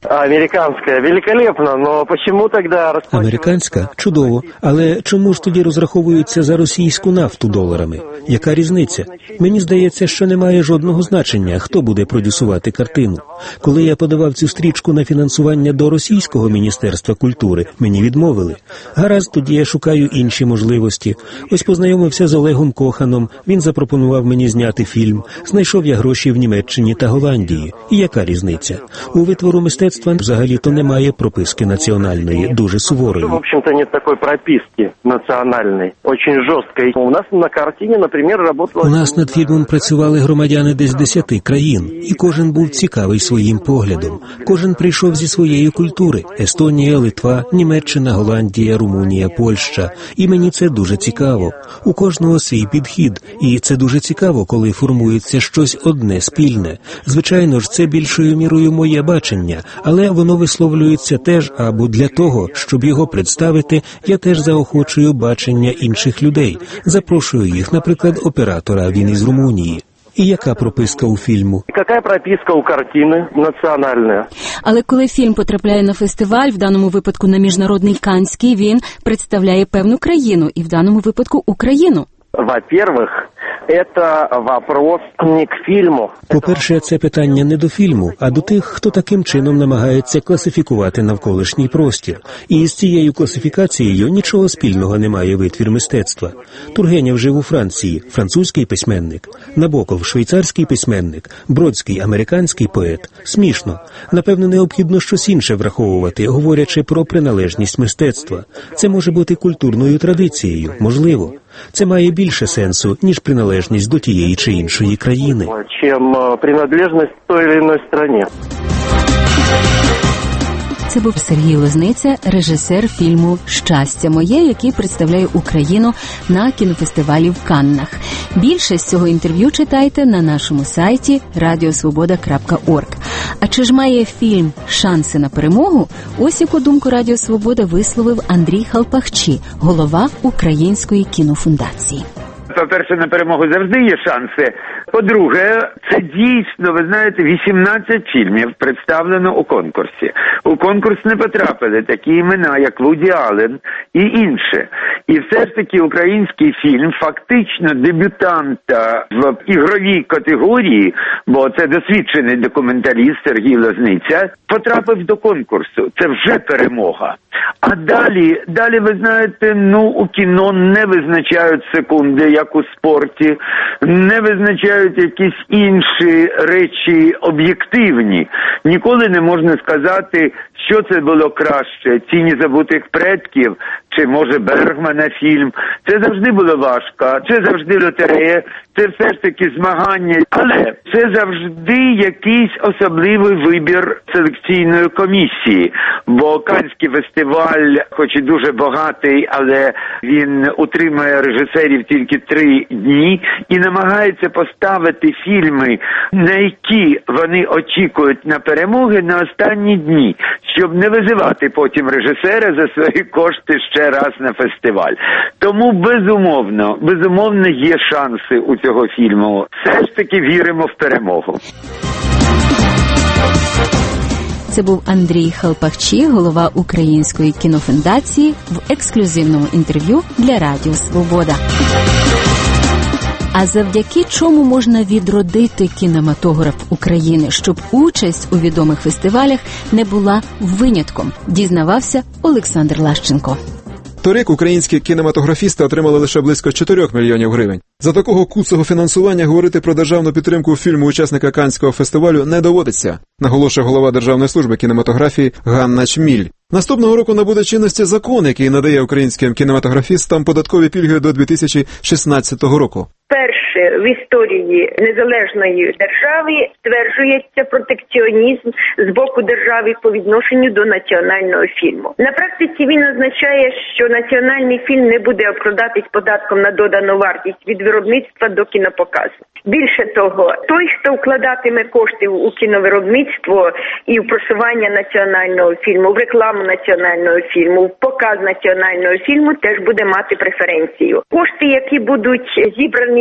Американская великолепно, но почему тогда расплачиваются? Американська? Чудово. Але чому ж тоді розраховуються за російську нафту доларами? Яка різниця? Мені здається, що немає жодного значення, хто буде продюсувати картину. Коли я подавав цю стрічку на фінансування до Російського Міністерства культури, мені відмовили. Гаразд, тоді я шукаю інші можливості. Ось познайомився з Олегом Коханом, він запропонував мені зняти фільм. Знайшов я гроші в Німеччині та Голландії. І яка різниця? У витвору мистецтва взагалі-то немає прописки національної, дуже суворої. В общем-то, нет такой прописки национальной, очень жесткой. У нас на картине, например, работало... У нас над фільмом працювали громадяни десь 10 країн, і кожен був цікавий своїм поглядом. Кожен прийшов зі своєї культури – Естонія, Литва, Німеччина, Голландія, Румунія, Польща. І мені це дуже цікаво. У кожного свій підхід, і це дуже цікаво, коли формується щось одне спільне. Звичайно ж, це більшою мірою моє бачення, але воно висловлюється теж, або для того, щоб його представити, я теж заохочую бачення інших людей. Запрошую їх, наприклад, оператора, він із Румунії. І яка прописка у фільму? Яка прописка у картини національна? Але коли фільм потрапляє на фестиваль, в даному випадку на міжнародний Каннський, він представляє певну країну, і в даному випадку Україну. Во-первых, это вопрос не к фильму. По-перше, це питання не до фільму, а до тих, хто таким чином намагається класифікувати навколишній простір. І з цією класифікацією нічого спільного немає витвір мистецтва. Тургенєв жив у Франції, французький письменник. Набоков – швейцарський письменник. Бродський – американський поет. Смішно. Напевно, необхідно щось інше враховувати, говорячи про приналежність мистецтва. Це може бути культурною традицією, можливо. Це має більше сенсу, ніж приналежність до тієї чи іншої країни. Чим приналежність до тієї чи іншої країни. Це був Сергій Лозниця, режисер фільму «Щастя моє», який представляє Україну на кінофестивалі в Каннах. Більше з цього інтерв'ю читайте на нашому сайті radiosvoboda.org. А чи ж має фільм шанси на перемогу? Ось яку думку Радіо Свобода висловив Андрій Халпахчі, голова Української кінофундації. По-перше, на перемогу завжди є шанси. По-друге, це дійсно, ви знаєте, 18 фільмів представлено у конкурсі. У конкурс не потрапили такі імена, як Вуді Аллен і інше. І все ж таки український фільм, фактично дебютанта в ігровій категорії, бо це досвідчений документаліст Сергій Лозниця, потрапив до конкурсу. Це вже перемога. А далі, ви знаєте, у кіно не визначають секунди, як у спорті, не визначають якісь інші речі об'єктивні. Ніколи не можна сказати, що це було краще, «Тіні забутих предків» чи, може, Бергмана фільм. Це завжди було важко, це завжди лотерея, це все ж таки змагання. Але це завжди якийсь особливий вибір селекційної комісії. Бо Каннський фестиваль, хоч і дуже багатий, але він утримує режисерів тільки 3 дні і намагається поставити фільми, на які вони очікують на перемоги, на останні дні, щоб не визивати потім режисера за свої кошти ще раз на фестиваль. Тому безумовно є шанси у цього фільму. Все ж таки віримо в перемогу. Це був Андрій Халпахчі, голова Української кінофундації, в ексклюзивному інтерв'ю для Радіо Свобода. А завдяки чому можна відродити кінематограф України, щоб участь у відомих фестивалях не була винятком, дізнавався Олександр Лащенко. Торік українські кінематографісти отримали лише близько 4 мільйонів гривень. За такого куцого фінансування говорити про державну підтримку фільму учасника Каннського фестивалю не доводиться, наголошує голова Державної служби кінематографії Ганна Чміль. Наступного року набуде чинності закон, який надає українським кінематографістам податкові пільги до 2016 року. Перше в історії незалежної держави стверджується протекціонізм з боку держави по відношенню до національного фільму. На практиці він означає, що національний фільм не буде обкладатись податком на додану вартість від виробництва до кінопоказу. Більше того, той, хто вкладатиме кошти у кіновиробництво і в просування національного фільму, в рекламу національного фільму, в показ національного фільму, теж буде мати преференцію. Кошти, які будуть зібрані від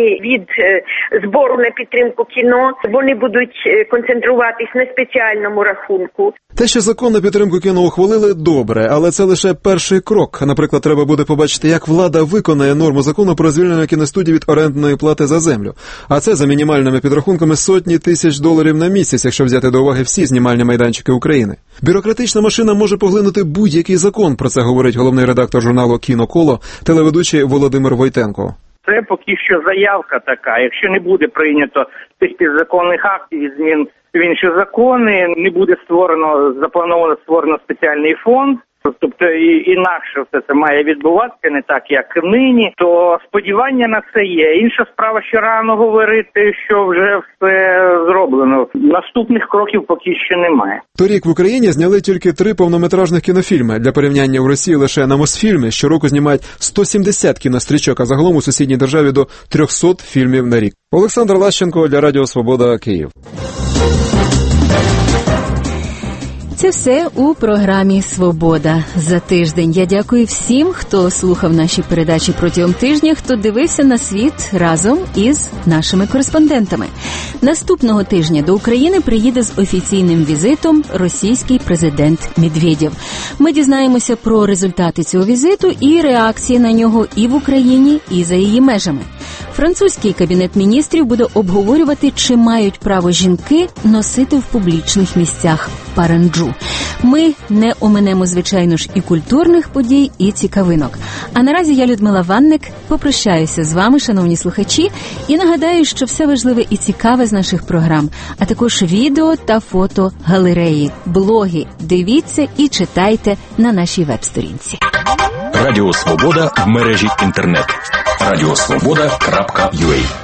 від збору на підтримку кіно. Вони будуть концентруватись на спеціальному рахунку. Те, що закон на підтримку кіно ухвалили, добре, але це лише перший крок. Наприклад, треба буде побачити, як влада виконає норму закону про звільнення кіностудій від орендної плати за землю. А це за мінімальними підрахунками сотні тисяч доларів на місяць, якщо взяти до уваги всі знімальні майданчики України. Бюрократична машина може поглинути будь-який закон, про це говорить головний редактор журналу «Кіноколо», телеведучий Володимир Войтенко. Це поки що заявка така. Якщо не буде прийнято цих підзаконних актів і змін в інші закони, не буде заплановано створено спеціальний фонд, тобто інакше все це має відбуватися, не так, як нині, то сподівання на це є. Інша справа, що рано говорити, що вже все зроблено. Наступних кроків поки що немає. Торік в Україні зняли тільки 3 повнометражних кінофільми. Для порівняння в Росії лише на Мосфільмі щороку знімають 170 кінострічок, а загалом у сусідній державі до 300 фільмів на рік. Олександр Лащенко для Радіо Свобода, Київ. Це все у програмі «Свобода» за тиждень. Я дякую всім, хто слухав наші передачі протягом тижня, хто дивився на світ разом із нашими кореспондентами. Наступного тижня до України приїде з офіційним візитом російський президент Медведєв. Ми дізнаємося про результати цього візиту і реакції на нього і в Україні, і за її межами. Французький кабінет міністрів буде обговорювати, чи мають право жінки носити в публічних місцях паранджу. Ми не оминемо, звичайно ж, і культурних подій, і цікавинок. А наразі я, Людмила Ванник, попрощаюся з вами, шановні слухачі, і нагадаю, що все важливе і цікаве з наших програм, а також відео та фото галереї, блоги. Дивіться і читайте на нашій веб-сторінці. Радіо Свобода в мережі інтернет. Радіосвобода.ua